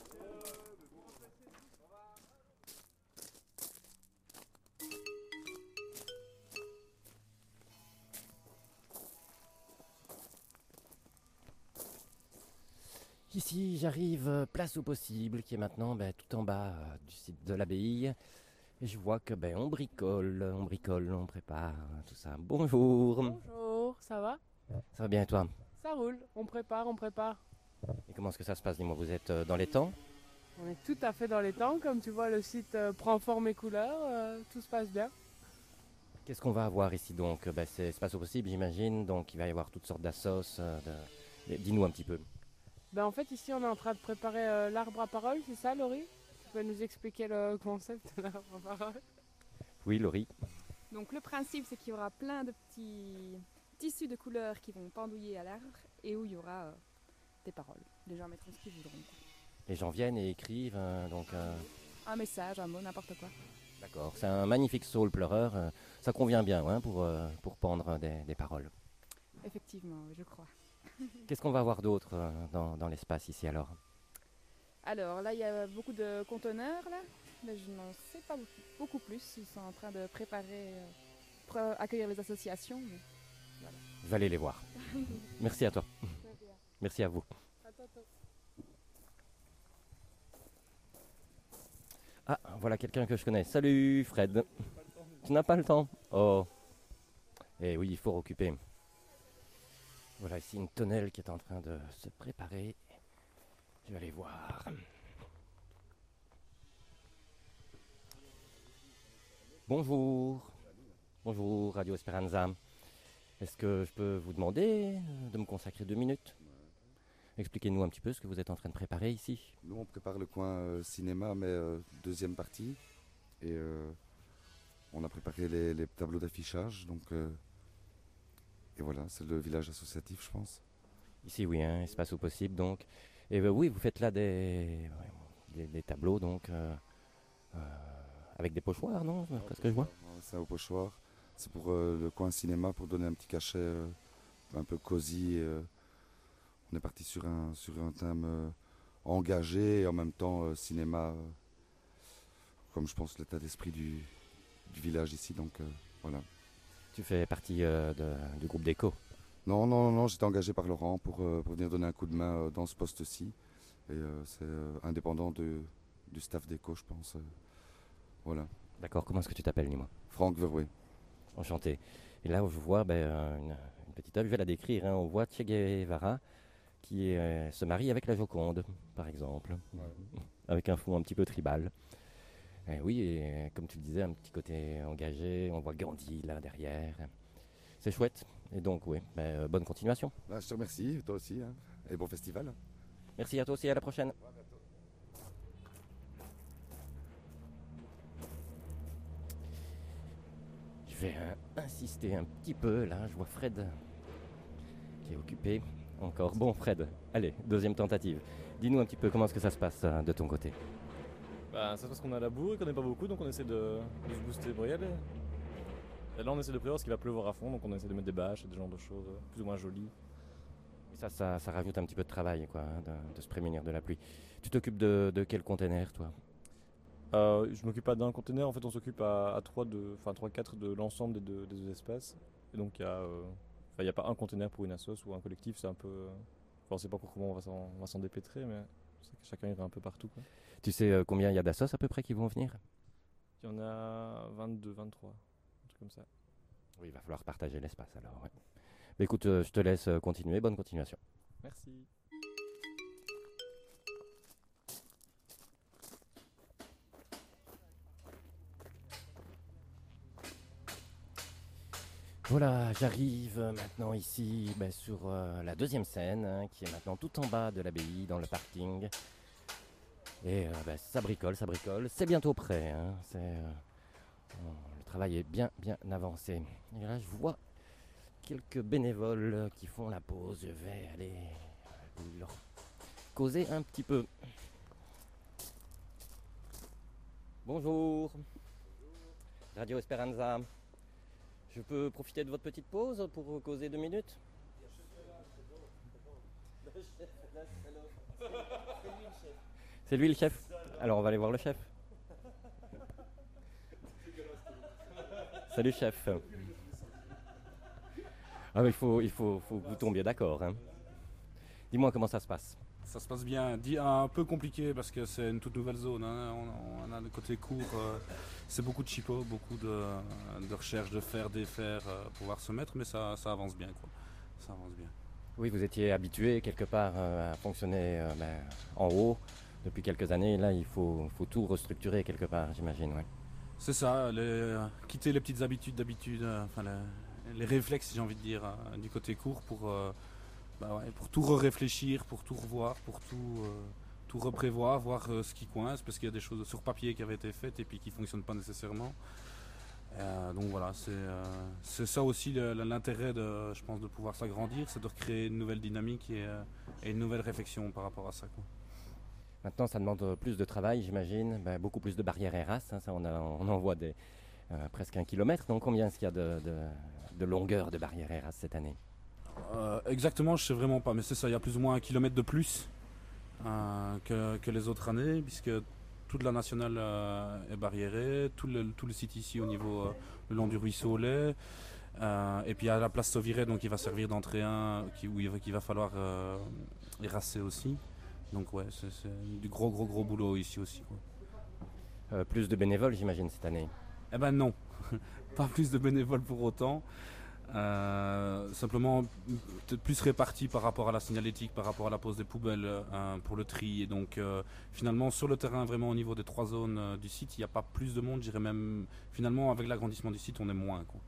[SPEAKER 9] Ici, j'arrive euh, place au possible, qui est maintenant ben, tout en bas euh, du site de l'abbaye. Et je vois que ben on bricole, on bricole, on prépare euh, tout ça. Bonjour.
[SPEAKER 11] Bonjour, ça va?
[SPEAKER 9] Ça va bien et toi?
[SPEAKER 11] Ça roule, on prépare, on prépare.
[SPEAKER 9] Et comment est-ce que ça se passe? Dis-moi, vous êtes euh, dans les temps?
[SPEAKER 11] On est tout à fait dans les temps, comme tu vois, le site euh, prend forme et couleur, euh, tout se passe bien.
[SPEAKER 9] Qu'est-ce qu'on va avoir ici donc? Ben, c'est espace au possible, j'imagine, donc il va y avoir toutes sortes d'assos. euh, de... Dis-nous un petit peu.
[SPEAKER 11] Ben, en fait, ici, on est en train de préparer euh, l'arbre à parole, c'est ça, Laurie? Tu peux nous expliquer le concept de l'arbre à parole?
[SPEAKER 9] Oui, Laurie.
[SPEAKER 15] Donc le principe, c'est qu'il y aura plein de petits tissus de couleurs qui vont pendouiller à l'arbre et où il y aura euh, des paroles. Les gens mettront ce qu'ils voudront.
[SPEAKER 9] Les gens viennent et écrivent, euh, donc... euh,
[SPEAKER 15] Un message, un mot, n'importe quoi.
[SPEAKER 9] D'accord, c'est un magnifique saule pleureur. euh, ça convient bien hein, pour, euh, pour pendre des, des paroles.
[SPEAKER 15] Effectivement, oui, je crois.
[SPEAKER 9] Qu'est-ce qu'on va voir d'autre euh, dans, dans l'espace ici alors?
[SPEAKER 15] Alors là, il y a beaucoup de conteneurs là, mais je n'en sais pas beaucoup plus. Ils sont en train de préparer euh, pour accueillir les associations. Mais voilà.
[SPEAKER 9] Je vais aller les voir. Merci à toi. Merci à vous. Ah, voilà quelqu'un que je connais. Salut Fred. Tu n'as pas le temps? Oh. Eh oui, il faut occuper. Voilà ici une tonnelle qui est en train de se préparer. Je vais aller voir. Bonjour. Bonjour Radio Esperanza. Est-ce que je peux vous demander de me consacrer deux minutes? Expliquez-nous un petit peu ce que vous êtes en train de préparer ici.
[SPEAKER 16] Nous on prépare le coin euh, cinéma mais euh, deuxième partie. Et euh, on a préparé les, les tableaux d'affichage. Donc, euh, et voilà, c'est le village associatif je pense.
[SPEAKER 9] Ici oui, hein, espace au possible donc. Et euh, oui, vous faites là des, des, des tableaux donc euh, euh, avec des pochoirs, non? C'est ce que je vois.
[SPEAKER 16] C'est au pochoir. C'est pour euh, le coin cinéma, pour donner un petit cachet euh, un peu cosy. Euh. On est parti sur un, sur un thème euh, engagé et en même temps euh, cinéma, euh, comme je pense l'état d'esprit du, du village ici. Donc euh, voilà.
[SPEAKER 9] Tu fais partie euh, de, du groupe d'éco?
[SPEAKER 16] Non, non, non, j'étais engagé par Laurent pour, euh, pour venir donner un coup de main euh, dans ce poste-ci. Et euh, c'est euh, indépendant de, du staff d'éco, je pense. Euh, voilà.
[SPEAKER 9] D'accord, comment est-ce que tu t'appelles, dis-moi?
[SPEAKER 16] Franck Verrouet.
[SPEAKER 9] Enchanté. Et là, je vois ben, une, une petite œuvre, je vais la décrire. Hein. On voit Che Guevara qui euh, se marie avec la Joconde, par exemple, ouais. Avec un fond un petit peu tribal. Et oui, et comme tu le disais, un petit côté engagé, on voit Gandhi là derrière. C'est chouette. Et donc, oui, ben, euh, bonne continuation.
[SPEAKER 16] Bah, je te remercie, toi aussi, hein. Et bon festival.
[SPEAKER 9] Merci à toi aussi, à la prochaine. Je vais euh, insister un petit peu, là, je vois Fred qui est occupé. Encore. Bon, Fred, allez, deuxième tentative. Dis-nous un petit peu comment est-ce que ça se passe euh, de ton côté.
[SPEAKER 17] Bah, ça se passe qu'on a la bourre et qu'on n'est pas beaucoup, donc on essaie de, de se booster pour y aller. Et là, on essaie de prévoir parce qu'il va pleuvoir à fond, donc on essaie de mettre des bâches et des genres de choses euh, plus ou moins jolies.
[SPEAKER 9] Et ça, ça, ça rajoute un petit peu de travail, quoi, hein, de, de se prémunir de la pluie. Tu t'occupes de, de quel container, toi?
[SPEAKER 17] euh, Je m'occupe pas d'un container, en fait, on s'occupe à, à trois, enfin trois, quatre de l'ensemble des deux, des deux espaces. Et donc, il y a, euh, il n'y a pas un container pour une assoce ou un collectif, c'est un peu. Euh, enfin, on sait pas encore comment on va s'en, on va s'en dépêtrer, mais c'est que chacun ira un peu partout, quoi.
[SPEAKER 9] Tu sais euh, combien il y a d'assos à peu près qui vont venir?
[SPEAKER 17] Il y en a vingt-deux, vingt-trois, un truc comme ça.
[SPEAKER 9] Oui, il va falloir partager l'espace alors. Ouais. Mais écoute, euh, je te laisse continuer. Bonne continuation.
[SPEAKER 17] Merci.
[SPEAKER 9] Voilà, j'arrive maintenant ici ben, sur euh, la deuxième scène, hein, qui est maintenant tout en bas de l'abbaye, dans le parking. Et euh, ben, ça bricole, ça bricole. C'est bientôt prêt. Hein, c'est, euh, oh, le travail est bien, bien avancé. Et là, je vois quelques bénévoles qui font la pause. Je vais aller leur causer un petit peu. Bonjour. Radio Esperanza. Je peux profiter de votre petite pause pour causer deux minutes? C'est lui le chef. Alors on va aller voir le chef. Salut chef. Ah mais il faut, il faut, faut que vous tombiez d'accord. Hein. Dis-moi comment ça se passe.
[SPEAKER 18] Ça se passe bien. Dit un peu compliqué parce que c'est une toute nouvelle zone. Hein. On, on a le côté court, euh, c'est beaucoup de chipots, beaucoup de, de recherche de fer, défaire, euh, pour pouvoir se mettre, mais ça, ça avance bien, quoi. Ça avance bien.
[SPEAKER 9] Oui, vous étiez habitué quelque part euh, à fonctionner euh, ben, en haut depuis quelques années. Là, il faut, faut tout restructurer quelque part, j'imagine. Ouais.
[SPEAKER 18] C'est ça, les, euh, quitter les petites habitudes d'habitude, euh, enfin les, les réflexes, si j'ai envie de dire, euh, du côté court pour, euh, bah ouais, pour tout réfléchir, pour tout revoir, pour tout, euh, tout reprévoir, voir euh, ce qui coince, parce qu'il y a des choses sur papier qui avaient été faites et puis qui ne fonctionnent pas nécessairement. Euh, donc voilà, c'est euh, c'est ça aussi le, l'intérêt de, je pense, de pouvoir s'agrandir, c'est de recréer une nouvelle dynamique et, euh, et une nouvelle réflexion par rapport à ça, quoi.
[SPEAKER 9] Maintenant, ça demande plus de travail, j'imagine, ben, beaucoup plus de barrières Eras. Hein, ça, on, a, on en voit des, euh, presque un kilomètre. Donc, combien est-ce qu'il y a de, de, de longueur de barrières Eras cette année?
[SPEAKER 18] euh, Exactement, je ne sais vraiment pas, mais c'est ça, il y a plus ou moins un kilomètre de plus euh, que, que les autres années, puisque toute la nationale euh, est barriérée, tout le, tout le site ici au niveau euh, le long du ruisseau l'est. Euh, et puis il y a la place Sauviré, donc il va servir d'entrée un, qui, où il va, qu'il va falloir euh, érasser aussi. Donc ouais, c'est, c'est du gros gros gros boulot ici aussi, quoi.
[SPEAKER 9] Euh, plus de bénévoles, j'imagine, cette année?
[SPEAKER 18] Eh ben non, pas plus de bénévoles pour autant. Euh, simplement peut-être plus répartis par rapport à la signalétique, par rapport à la pose des poubelles euh, pour le tri. Et donc euh, finalement sur le terrain, vraiment au niveau des trois zones euh, du site, il n'y a pas plus de monde. Je dirais même finalement avec l'agrandissement du site, on est moins, quoi.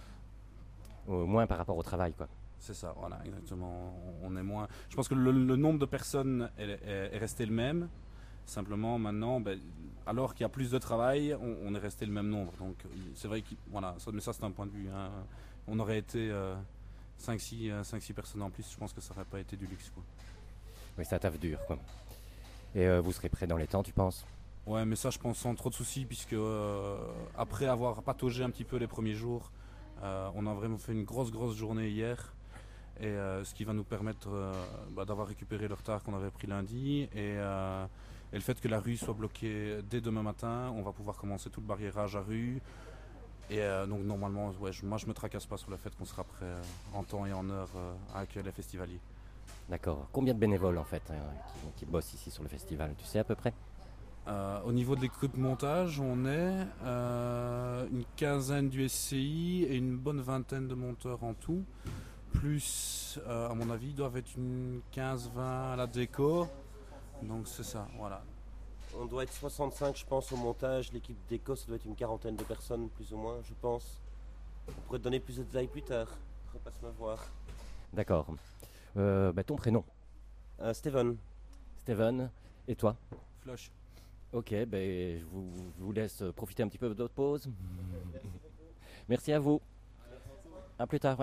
[SPEAKER 9] Au moins par rapport au travail, quoi.
[SPEAKER 18] C'est ça, voilà, exactement. On est moins. Je pense que le, le nombre de personnes est, est, est resté le même. Simplement, maintenant, ben, alors qu'il y a plus de travail, on, on est resté le même nombre. Donc, c'est vrai que, voilà, ça, mais ça, c'est un point de vue. Hein. On aurait été euh, cinq six personnes en plus, je pense que ça n'aurait pas été du luxe, quoi.
[SPEAKER 9] Oui, ça taffe dur, quoi. Et euh, vous serez prêt dans les temps, tu penses?
[SPEAKER 18] Ouais, mais ça, je pense sans trop de soucis, puisque euh, après avoir pataugé un petit peu les premiers jours, euh, on a vraiment fait une grosse, grosse journée hier. Et euh, ce qui va nous permettre euh, bah, d'avoir récupéré le retard qu'on avait pris lundi. Et, euh, et le fait que la rue soit bloquée dès demain matin, on va pouvoir commencer tout le barriérage à rue. Et euh, donc normalement, ouais, je, moi je me tracasse pas sur le fait qu'on sera prêt euh, en temps et en heure euh, à accueillir les festivaliers.
[SPEAKER 9] D'accord. Combien de bénévoles en fait euh, qui, qui bossent ici sur le festival? Tu sais à peu près?
[SPEAKER 18] euh, Au niveau de l'équipe de montage, on est euh, une quinzaine du S C I et une bonne vingtaine de monteurs en tout. Plus, euh, à mon avis, ils doivent être une quinze vingt à la déco. Donc c'est ça, voilà.
[SPEAKER 19] On doit être soixante-cinq, je pense, au montage. L'équipe déco, ça doit être une quarantaine de personnes, plus ou moins, je pense. On pourrait te donner plus de détails plus tard. Repasse me voir.
[SPEAKER 9] D'accord. Euh, bah, ton prénom?
[SPEAKER 19] euh, Steven.
[SPEAKER 9] Steven. Et toi?
[SPEAKER 18] Flush.
[SPEAKER 9] Ok, ben, je vous, je vous laisse profiter un petit peu de votre pause. Merci à vous. À plus tard. Ouais.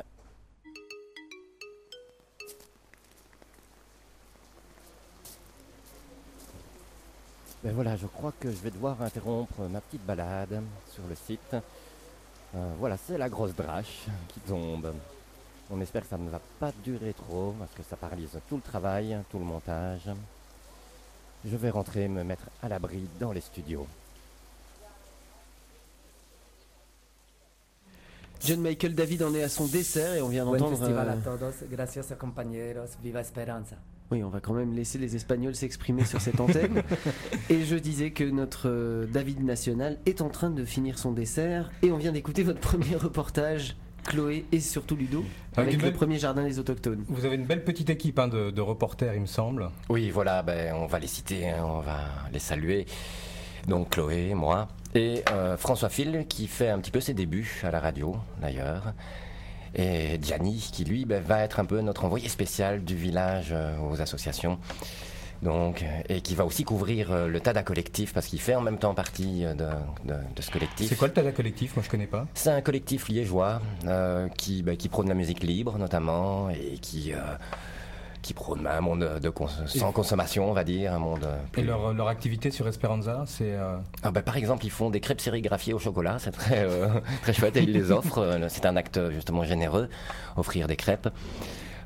[SPEAKER 9] Ben voilà, je crois que je vais devoir interrompre ma petite balade sur le site. Euh, voilà, c'est la grosse drache qui tombe. On espère que ça ne va pas durer trop, parce que ça paralyse tout le travail, tout le montage. Je vais rentrer me mettre à l'abri dans les studios.
[SPEAKER 2] John Michael David en est à son dessert et on vient d'entendre...
[SPEAKER 20] Buen festival a todos, gracias compañeros, viva Esperanza.
[SPEAKER 2] Oui, on va quand même laisser les Espagnols s'exprimer sur cette antenne. Et je disais que notre euh, David National est en train de finir son dessert. Et on vient d'écouter votre premier reportage, Chloé et surtout Ludo, avec, avec le belle... premier jardin des autochtones.
[SPEAKER 3] Vous avez une belle petite équipe hein, de, de reporters, il me semble.
[SPEAKER 9] Oui, voilà, ben, on va les citer, hein, on va les saluer. Donc Chloé, moi, et euh, François Phil qui fait un petit peu ses débuts à la radio, d'ailleurs. Et Gianni, qui lui ben, va être un peu notre envoyé spécial du village euh, aux associations. Donc, et qui va aussi couvrir euh, le Tada Collectif, parce qu'il fait en même temps partie euh, de, de, de ce collectif.
[SPEAKER 3] C'est quoi le Tada Collectif? Moi je connais pas.
[SPEAKER 9] C'est un collectif liégeois euh, qui, ben, qui prône la musique libre notamment, et qui... Euh, qui prône un monde de cons- sans consommation, on va dire, un monde plus...
[SPEAKER 3] Et leur, leur activité sur Esperanza, c'est... Euh...
[SPEAKER 9] Ah bah, par exemple, ils font des crêpes sérigraphiées au chocolat, c'est très, euh, très chouette, et ils les offrent, c'est un acte justement généreux, offrir des crêpes.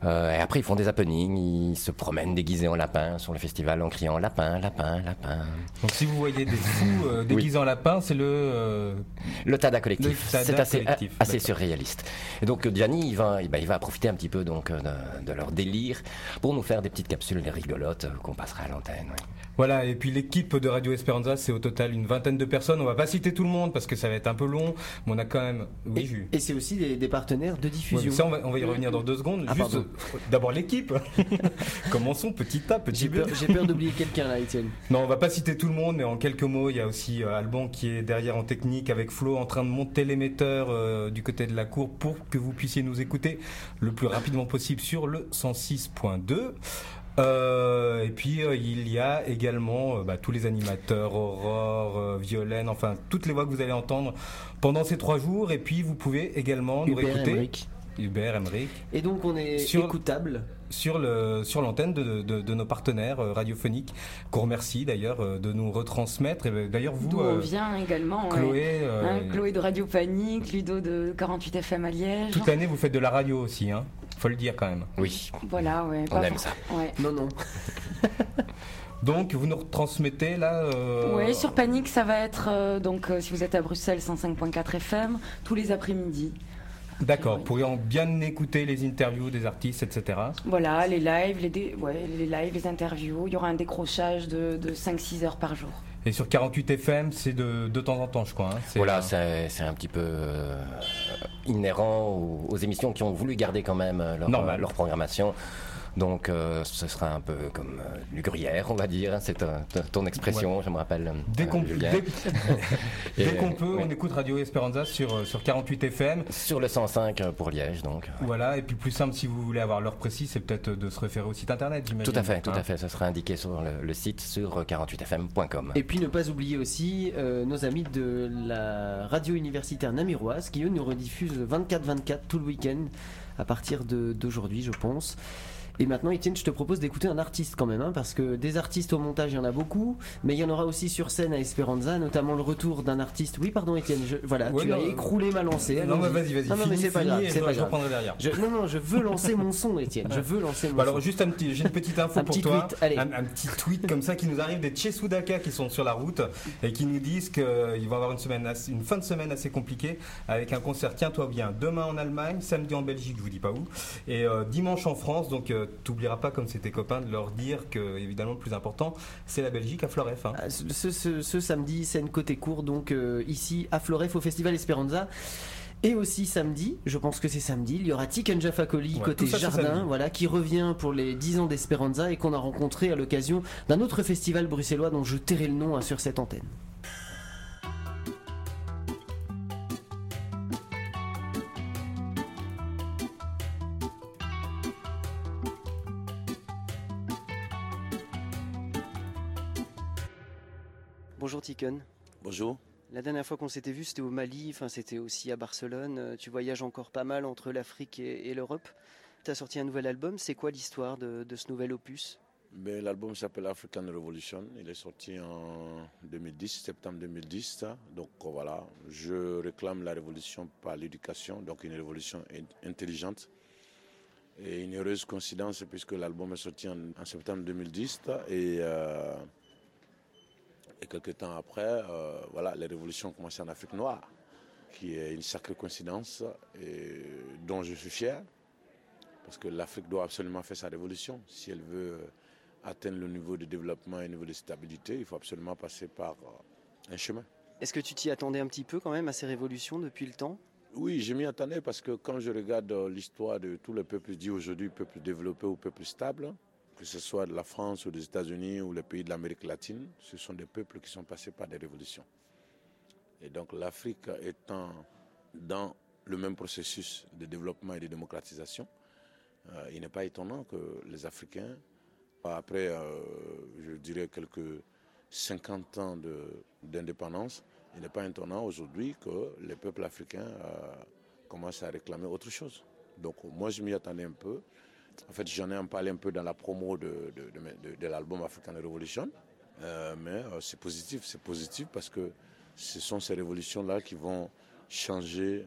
[SPEAKER 9] Euh, et après, ils font des happenings, ils se promènent déguisés en lapin sur le festival en criant lapin, lapin, lapin.
[SPEAKER 3] Donc si vous voyez des fous euh, déguisés oui. en lapin, c'est le... Euh...
[SPEAKER 9] Le Tada Collectif.
[SPEAKER 3] Le Tada
[SPEAKER 9] c'est assez,
[SPEAKER 3] collectif.
[SPEAKER 9] assez surréaliste. Et donc Gianni, il va, il va, il va profiter un petit peu donc, de, de leur délire pour nous faire des petites capsules rigolotes qu'on passera à l'antenne. Oui.
[SPEAKER 3] Voilà, et puis l'équipe de Radio Esperanza, c'est au total une vingtaine de personnes. On va pas citer tout le monde parce que ça va être un peu long, mais on a quand même... Oui, Jules.
[SPEAKER 2] Et c'est aussi des, des partenaires de diffusion.
[SPEAKER 3] Ouais, ça, on va, on va y revenir dans deux secondes.
[SPEAKER 2] Ah,
[SPEAKER 3] Juste, d'abord l'équipe. Commençons petit à petit.
[SPEAKER 2] J'ai peur, j'ai peur d'oublier quelqu'un là, Étienne.
[SPEAKER 3] Non, on va pas citer tout le monde, mais en quelques mots, il y a aussi euh, Alban qui est derrière en technique avec Flo en train de monter l'émetteur euh, du côté de la cour pour que vous puissiez nous écouter le plus rapidement possible sur le cent six point deux. Euh, et puis euh, il y a également euh, bah, tous les animateurs, Aurore, euh, Violaine, enfin toutes les voix que vous allez entendre pendant ces trois jours. Et puis vous pouvez également nous
[SPEAKER 2] Hubert
[SPEAKER 3] réécouter.
[SPEAKER 2] Emmerich.
[SPEAKER 3] Hubert Emmerich.
[SPEAKER 2] Et donc on est
[SPEAKER 3] sur,
[SPEAKER 2] écoutable
[SPEAKER 3] sur le sur l'antenne de, de, de nos partenaires euh, radiophoniques qu'on remercie d'ailleurs euh, de nous retransmettre. Et d'ailleurs vous,
[SPEAKER 10] d'où
[SPEAKER 3] euh,
[SPEAKER 10] on vient également,
[SPEAKER 3] Chloé,
[SPEAKER 10] ouais.
[SPEAKER 3] euh,
[SPEAKER 10] hein, Chloé de Radio Panique, Ludo de quarante-huit F M à Liège.
[SPEAKER 3] Toute l'année vous faites de la radio aussi, hein. Faut le dire quand même.
[SPEAKER 9] Oui.
[SPEAKER 10] Voilà, ouais.
[SPEAKER 9] On aime ça.
[SPEAKER 10] Ouais.
[SPEAKER 2] Non, non.
[SPEAKER 3] Donc vous nous retransmettez là euh...
[SPEAKER 10] Oui, sur Panique, ça va être euh, donc euh, si vous êtes à Bruxelles, cent cinq virgule quatre F M tous les après-midi.
[SPEAKER 3] D'accord, pour bien écouter les interviews des artistes, et cetera.
[SPEAKER 10] Voilà, les lives, les, dé... ouais, les lives, les interviews. Il y aura un décrochage de, de cinq six heures par jour.
[SPEAKER 3] Et sur quarante-huit F M, c'est de, de temps en temps, je crois. Hein. C'est,
[SPEAKER 9] voilà,
[SPEAKER 3] euh...
[SPEAKER 9] c'est, c'est un petit peu euh, inhérent aux, aux émissions qui ont voulu garder quand même leur, euh, leur programmation. Donc euh, ce sera un peu comme euh, du gruyère, on va dire, c'est euh, ton expression, ouais. Je me rappelle.
[SPEAKER 3] Dès qu'on,
[SPEAKER 9] euh,
[SPEAKER 3] dès,
[SPEAKER 9] Et,
[SPEAKER 3] dès qu'on peut,
[SPEAKER 9] oui.
[SPEAKER 3] on écoute Radio Esperanza sur, sur quarante-huit F M.
[SPEAKER 9] Sur le cent cinq pour Liège, donc.
[SPEAKER 3] Voilà, et puis plus simple, si vous voulez avoir l'heure précise, c'est peut-être de se référer au site internet, j'imagine.
[SPEAKER 9] Tout à fait, tout
[SPEAKER 3] hein.
[SPEAKER 9] à fait, ce sera indiqué sur le, le site sur quarante-huit F M point com.
[SPEAKER 2] Et puis ne pas oublier aussi euh, nos amis de la radio universitaire namuroise qui eux nous rediffusent vingt-quatre vingt-quatre tout le week-end à partir de, d'aujourd'hui, je pense. Et maintenant, Étienne, je te propose d'écouter un artiste quand même, hein, parce que des artistes au montage, il y en a beaucoup, mais il y en aura aussi sur scène à Esperanza, notamment le retour d'un artiste. Oui, pardon, Étienne, je... voilà,
[SPEAKER 3] ouais,
[SPEAKER 2] tu
[SPEAKER 3] non,
[SPEAKER 2] as écroulé ma lancée.
[SPEAKER 3] Non, mais vas-y, vas-y.
[SPEAKER 2] Non, non, mais c'est pas grave, c'est pas
[SPEAKER 3] je
[SPEAKER 2] grave.
[SPEAKER 3] reprendrai derrière.
[SPEAKER 2] Je... Non, non, je veux lancer mon son, Étienne. Je veux lancer mon
[SPEAKER 3] bah
[SPEAKER 2] son.
[SPEAKER 3] Alors, juste un petit, j'ai une petite info
[SPEAKER 2] un
[SPEAKER 3] pour
[SPEAKER 2] petit
[SPEAKER 3] toi.
[SPEAKER 2] Tweet, allez.
[SPEAKER 3] Un, un petit tweet comme ça qui nous arrive des Tchesudaka qui sont sur la route et qui nous disent qu'ils vont avoir une semaine, assez, une fin de semaine assez compliquée avec un concert. Tiens-toi bien. Demain en Allemagne, samedi en Belgique, je vous dis pas où, et euh, dimanche en France. Donc, euh, t'oublieras pas comme c'était copains de leur dire que évidemment le plus important c'est la Belgique à Floref. Hein.
[SPEAKER 2] Ce, ce, ce samedi, scène côté court, donc euh, ici à Floref au Festival Esperanza. Et aussi samedi, je pense que c'est samedi, il y aura Tiken Jah Fakoly ouais, côté ça, jardin, voilà, qui revient pour les dix ans d'Esperanza et qu'on a rencontré à l'occasion d'un autre festival bruxellois dont je tairai le nom hein, sur cette antenne. Bonjour Tiken.
[SPEAKER 21] Bonjour.
[SPEAKER 2] La dernière fois qu'on s'était vu, c'était au Mali, enfin c'était aussi à Barcelone. Tu voyages encore pas mal entre l'Afrique et, et l'Europe. Tu as sorti un nouvel album. C'est quoi l'histoire de, de ce nouvel opus?
[SPEAKER 21] Ben, l'album s'appelle African Revolution. Il est sorti en deux mille dix, septembre deux mille dix. Donc voilà, je réclame la révolution par l'éducation, donc une révolution intelligente. Et une heureuse coïncidence puisque l'album est sorti en, en septembre deux mille dix et... Euh, Et quelques temps après, euh, voilà, les révolutions ont commencé en Afrique noire, qui est une sacrée coïncidence et dont je suis fier, parce que l'Afrique doit absolument faire sa révolution. Si elle veut atteindre le niveau de développement et le niveau de stabilité, il faut absolument passer par un chemin.
[SPEAKER 2] Est-ce que tu t'y attendais un petit peu quand même à ces révolutions depuis le temps ?
[SPEAKER 21] Oui, je m'y attendais parce que quand je regarde l'histoire de tous les peuples dits aujourd'hui, peuples développés ou peuples stables, que ce soit de la France ou des États-Unis ou les pays de l'Amérique latine, ce sont des peuples qui sont passés par des révolutions. Et donc l'Afrique étant dans le même processus de développement et de démocratisation, euh, il n'est pas étonnant que les Africains, après, euh, je dirais, quelques cinquante ans de, d'indépendance, il n'est pas étonnant aujourd'hui que les peuples africains euh, commencent à réclamer autre chose. Donc moi, je m'y attendais un peu. En fait, j'en ai en parlé un peu dans la promo de, de, de, de, de l'album African Revolution. Euh, mais euh, c'est positif, c'est positif parce que ce sont ces révolutions-là qui vont changer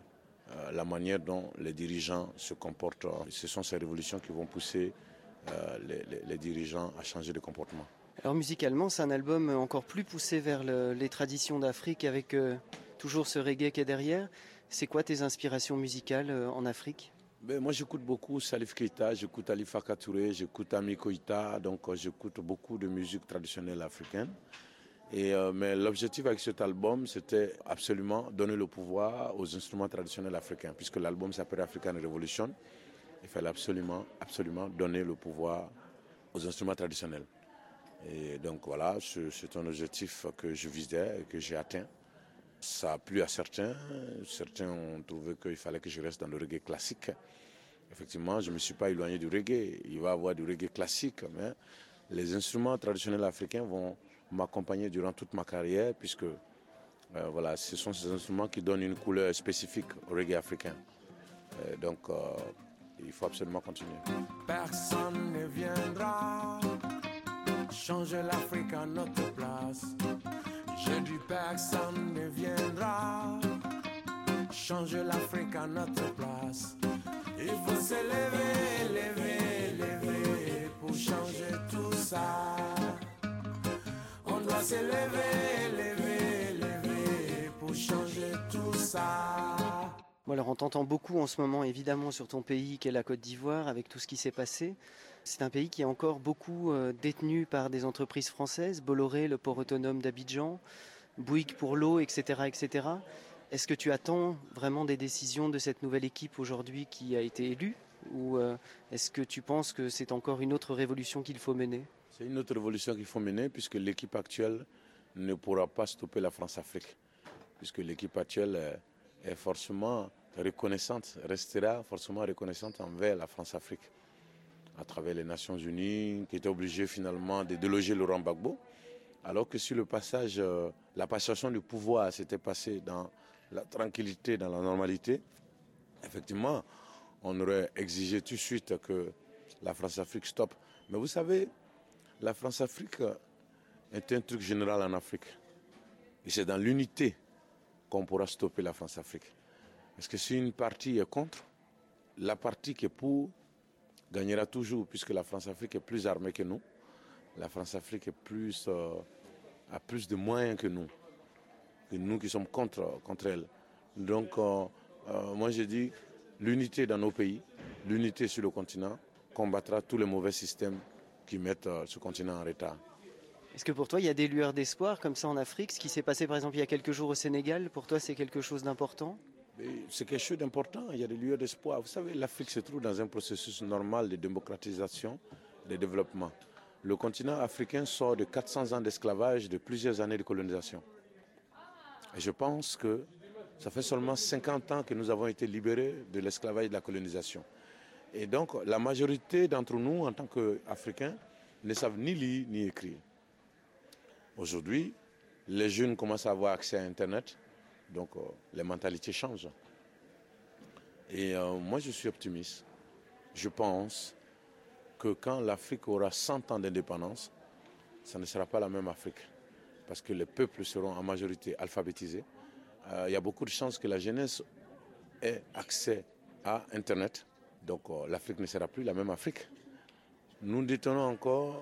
[SPEAKER 21] euh, la manière dont les dirigeants se comportent. Ce sont ces révolutions qui vont pousser euh, les, les, les dirigeants à changer de comportement.
[SPEAKER 8] Alors musicalement, c'est un album encore plus poussé vers le, les traditions d'Afrique avec euh, toujours ce reggae qui est derrière. C'est quoi tes inspirations musicales euh, en Afrique ?
[SPEAKER 21] Ben, moi j'écoute beaucoup Salif Keita, j'écoute Ali Faka Touré, j'écoute Ami Koïta, donc euh, j'écoute beaucoup de musique traditionnelle africaine. Et, euh, mais l'objectif avec cet album, c'était absolument donner le pouvoir aux instruments traditionnels africains. Puisque l'album s'appelle African Revolution, il fallait absolument, absolument donner le pouvoir aux instruments traditionnels. Et donc voilà, c'est un objectif que je visais et que j'ai atteint. Ça a plu à certains. Certains ont trouvé qu'il fallait que je reste dans le reggae classique. Effectivement, je ne me suis pas éloigné du reggae. Il va y avoir du reggae classique, mais les instruments traditionnels africains vont m'accompagner durant toute ma carrière, puisque euh, voilà, ce sont ces instruments qui donnent une couleur spécifique au reggae africain. Et donc, euh, il faut absolument continuer.
[SPEAKER 1] Personne ne viendra changer l'Afrique à notre place. Je dis personne ne viendra changer l'Afrique à notre place. Il faut se lever, lever, lever pour changer tout ça. On doit se lever, lever, lever pour changer tout ça.
[SPEAKER 8] Bon, alors on t'entend beaucoup en ce moment évidemment sur ton pays qu'est la Côte d'Ivoire avec tout ce qui s'est passé. C'est un pays qui est encore beaucoup euh, détenu par des entreprises françaises, Bolloré, le port autonome d'Abidjan, Bouygues pour l'eau, et cetera, et cetera. Est-ce que tu attends vraiment des décisions de cette nouvelle équipe aujourd'hui qui a été élue, ou euh, est-ce que tu penses que c'est encore une autre révolution qu'il faut mener ?
[SPEAKER 21] C'est une autre révolution qu'il faut mener puisque l'équipe actuelle ne pourra pas stopper la France-Afrique. Puisque l'équipe actuelle est, est forcément reconnaissante, restera forcément reconnaissante envers la France-Afrique. À travers les Nations Unies, qui étaient obligées finalement de déloger Laurent Gbagbo, alors que si le passage, euh, la passation du pouvoir s'était passée dans la tranquillité, dans la normalité, effectivement, on aurait exigé tout de suite que la France-Afrique stoppe. Mais vous savez, la France-Afrique est un truc général en Afrique. Et c'est dans l'unité qu'on pourra stopper la France-Afrique. Parce que si une partie est contre, la partie qui est pour gagnera toujours, puisque la France-Afrique est plus armée que nous. La France-Afrique est plus, euh, a plus de moyens que nous, que nous qui sommes contre, contre elle. Donc, euh, euh, moi je dis, l'unité dans nos pays, l'unité sur le continent, combattra tous les mauvais systèmes qui mettent euh, ce continent en retard.
[SPEAKER 8] Est-ce que pour toi, il y a des lueurs d'espoir comme ça en Afrique ? Ce qui s'est passé par exemple il y a quelques jours au Sénégal, pour toi c'est quelque chose d'important ?
[SPEAKER 21] C'est quelque chose d'important, il y a des lueurs d'espoir. Vous savez, l'Afrique se trouve dans un processus normal de démocratisation et de développement. Le continent africain sort de quatre cents ans d'esclavage, de plusieurs années de colonisation. Et je pense que ça fait seulement cinquante ans que nous avons été libérés de l'esclavage et de la colonisation. Et donc, la majorité d'entre nous, en tant qu'Africains, ne savent ni lire ni écrire. Aujourd'hui, les jeunes commencent à avoir accès à Internet. Donc, euh, les mentalités changent. Et euh, moi, je suis optimiste. Je pense que quand l'Afrique aura cent ans d'indépendance, ça ne sera pas la même Afrique. Parce que les peuples seront en majorité alphabétisés. Euh, il y a beaucoup de chances que la jeunesse ait accès à Internet. Donc, euh, l'Afrique ne sera plus la même Afrique. Nous détenons encore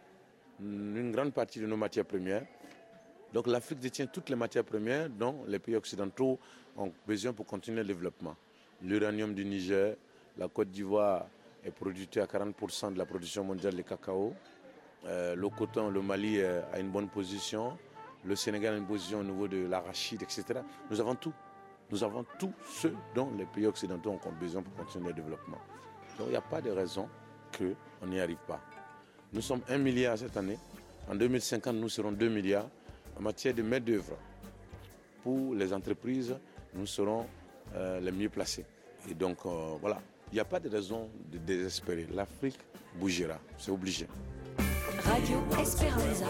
[SPEAKER 21] une grande partie de nos matières premières. Donc l'Afrique détient toutes les matières premières dont les pays occidentaux ont besoin pour continuer le développement. L'uranium du Niger, la Côte d'Ivoire est producteur à quarante pour cent de la production mondiale de cacao. Euh, le coton, le Mali euh, a une bonne position. Le Sénégal a une position au niveau de l'arachide, et cetera. Nous avons tout. Nous avons tout ce dont les pays occidentaux ont besoin pour continuer le développement. Donc il n'y a pas de raison qu'on n'y arrive pas. Nous sommes un milliard cette année. En deux mille cinquante, nous serons deux milliards. En matière de main-d'œuvre, pour les entreprises, nous serons euh, les mieux placés. Et donc, euh, voilà, il n'y a pas de raison de désespérer. L'Afrique bougera, c'est obligé.
[SPEAKER 5] Radio Esperanza.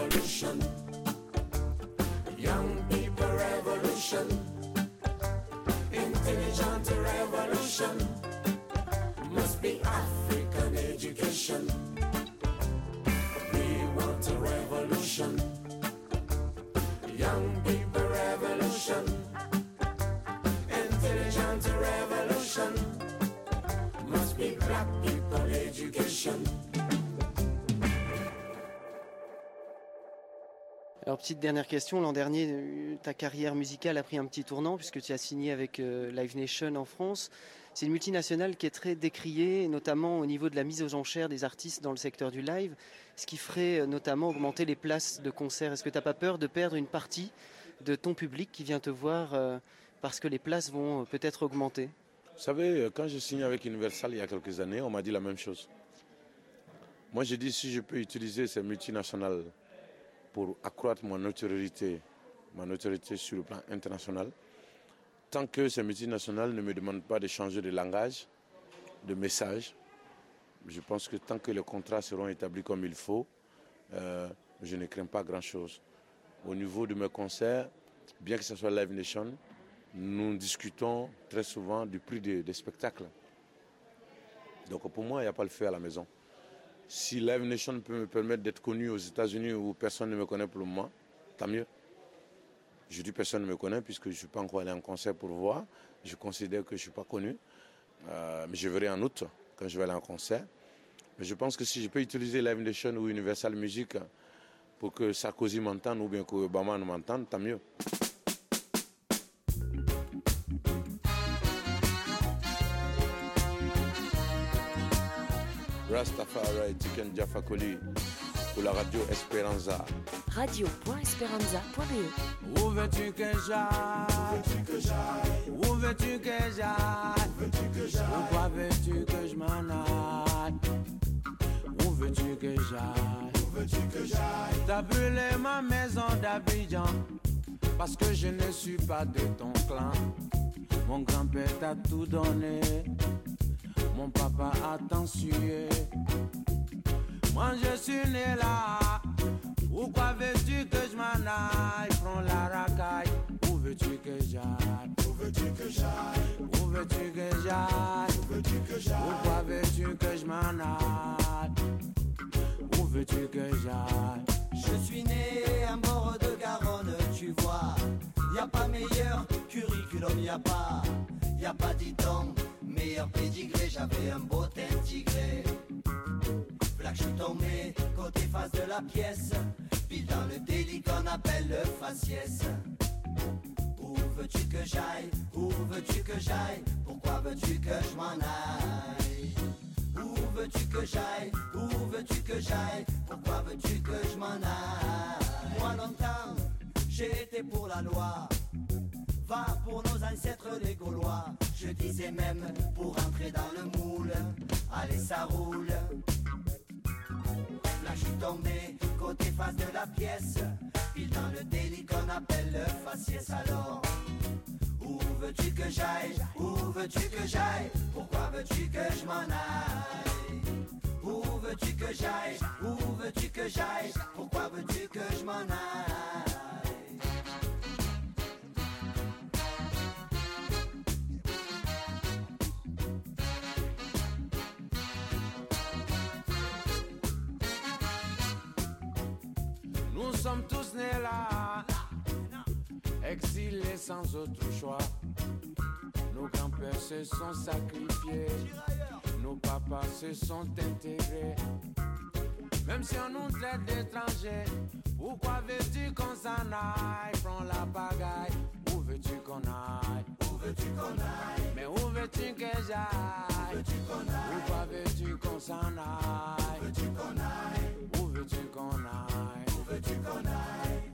[SPEAKER 1] Young people revolution, intelligent revolution, must be African education. We want a revolution. Young people revolution, intelligent revolution.
[SPEAKER 8] Alors, petite dernière question. L'an dernier, ta carrière musicale a pris un petit tournant puisque tu as signé avec euh, Live Nation en France. C'est une multinationale qui est très décriée, notamment au niveau de la mise aux enchères des artistes dans le secteur du live, ce qui ferait euh, notamment augmenter les places de concert. Est-ce que tu n'as pas peur de perdre une partie de ton public qui vient te voir euh, parce que les places vont euh, peut-être augmenter?
[SPEAKER 21] Vous savez, quand j'ai signé avec Universal il y a quelques années, on m'a dit la même chose. Moi, j'ai dit si je peux utiliser ces multinationales pour accroître mon notoriété, ma notoriété sur le plan international, tant que ces multinationales ne me demandent pas de changer de langage, de message, je pense que tant que les contrats seront établis comme il faut, euh, je ne crains pas grand-chose. Au niveau de mes concerts, bien que ce soit Live Nation, nous discutons très souvent du prix des, des spectacles. Donc pour moi, il n'y a pas le feu à la maison. Si Live Nation peut me permettre d'être connu aux États-Unis où personne ne me connaît pour le moment, tant mieux. Je dis personne ne me connaît puisque je ne suis pas encore allé en concert pour voir. Je considère que je ne suis pas connu. Euh, mais je verrai en août quand je vais aller en concert. Mais je pense que si je peux utiliser Live Nation ou Universal Music pour que Sarkozy m'entende ou bien que Obama m'entende, tant mieux. Rastafari, Tiken Jah Fakoly pour la radio Esperanza.
[SPEAKER 5] radio point esperanza point b e.
[SPEAKER 1] Où veux-tu que j'aille? Où veux-tu que j'aille? Où veux-tu que j'aille? Pourquoi veux-tu que je m'en aille? Où veux-tu que j'aille? Où veux-tu que j'aille? T'as brûlé ma maison d'Abidjan parce que je ne suis pas de ton clan. Mon grand-père t'a tout donné, mon papa a tant sué. Moi je suis né là. Pourquoi veux-tu que je m'en aille? Prends la racaille. Où veux-tu que j'aille? Où veux-tu que j'aille? Où veux-tu que j'aille? Où veux-tu que j'aille? Pourquoi veux-tu que je m'en aille? Où veux-tu que j'aille?
[SPEAKER 4] Je suis né à bord de Garonne, tu vois. Y a pas meilleur curriculum, y a pas, y a pas dit-on. Meilleur pédigré, j'avais un beau teint tigré. Là que je suis tombé, côté face de la pièce, pile dans le délit qu'on appelle le faciès. Où veux-tu que j'aille? Où veux-tu que j'aille? Pourquoi veux-tu que je m'en aille? Où veux-tu que j'aille? Où veux-tu que j'aille? Pourquoi veux-tu que je m'en aille? Moi longtemps, j'ai été pour la loi. Va pour nos ancêtres les Gaulois. Je disais même pour entrer dans le moule. Allez ça roule. Là je suis tombé, côté face de la pièce, pile dans le délit qu'on appelle le faciès. Alors, où veux-tu que j'aille? Où veux-tu que j'aille? Pourquoi veux-tu que je m'en aille? Où veux-tu que j'aille? Où veux-tu que j'aille? Pourquoi veux-tu que je m'en aille?
[SPEAKER 1] Nous sommes tous nés là, exilés sans autre choix. Nos grands-pères se sont sacrifiés, nos papas se sont intégrés. Même si on nous traite d'étrangers, pourquoi veux-tu qu'on s'en aille? Prends la pagaille, où veux-tu qu'on aille?
[SPEAKER 4] Où veux-tu qu'on aille?
[SPEAKER 1] Mais où veux-tu que j'aille?
[SPEAKER 4] Où veux-tu qu'on aille?
[SPEAKER 1] Pourquoi veux-tu qu'on s'en aille?
[SPEAKER 4] Où veux-tu qu'on aille?
[SPEAKER 1] Où veux-tu qu'on aille?
[SPEAKER 4] Où veux-tu qu'on aille?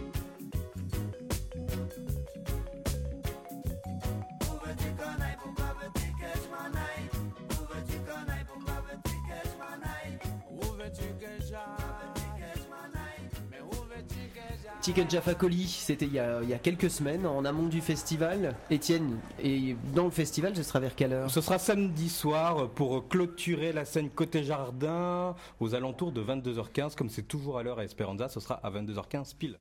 [SPEAKER 4] Où veux-tu qu'on aille? Pourquoi veux-tu que je m'en aille? Où veux-tu qu'on aille? Pourquoi veux-tu que je m'en aille?
[SPEAKER 1] Où veux-tu que j'aille? Mais où veux-tu que j'aille?
[SPEAKER 2] Tiken Jah Fakoly, c'était il y, a, il y a quelques semaines en amont du festival. Étienne, et dans le festival, ce sera vers quelle heure?
[SPEAKER 3] Ce sera samedi soir pour clôturer la scène Côté Jardin aux alentours de vingt-deux heures quinze. Comme c'est toujours à l'heure à Esperanza, ce sera à vingt-deux heures quinze pile.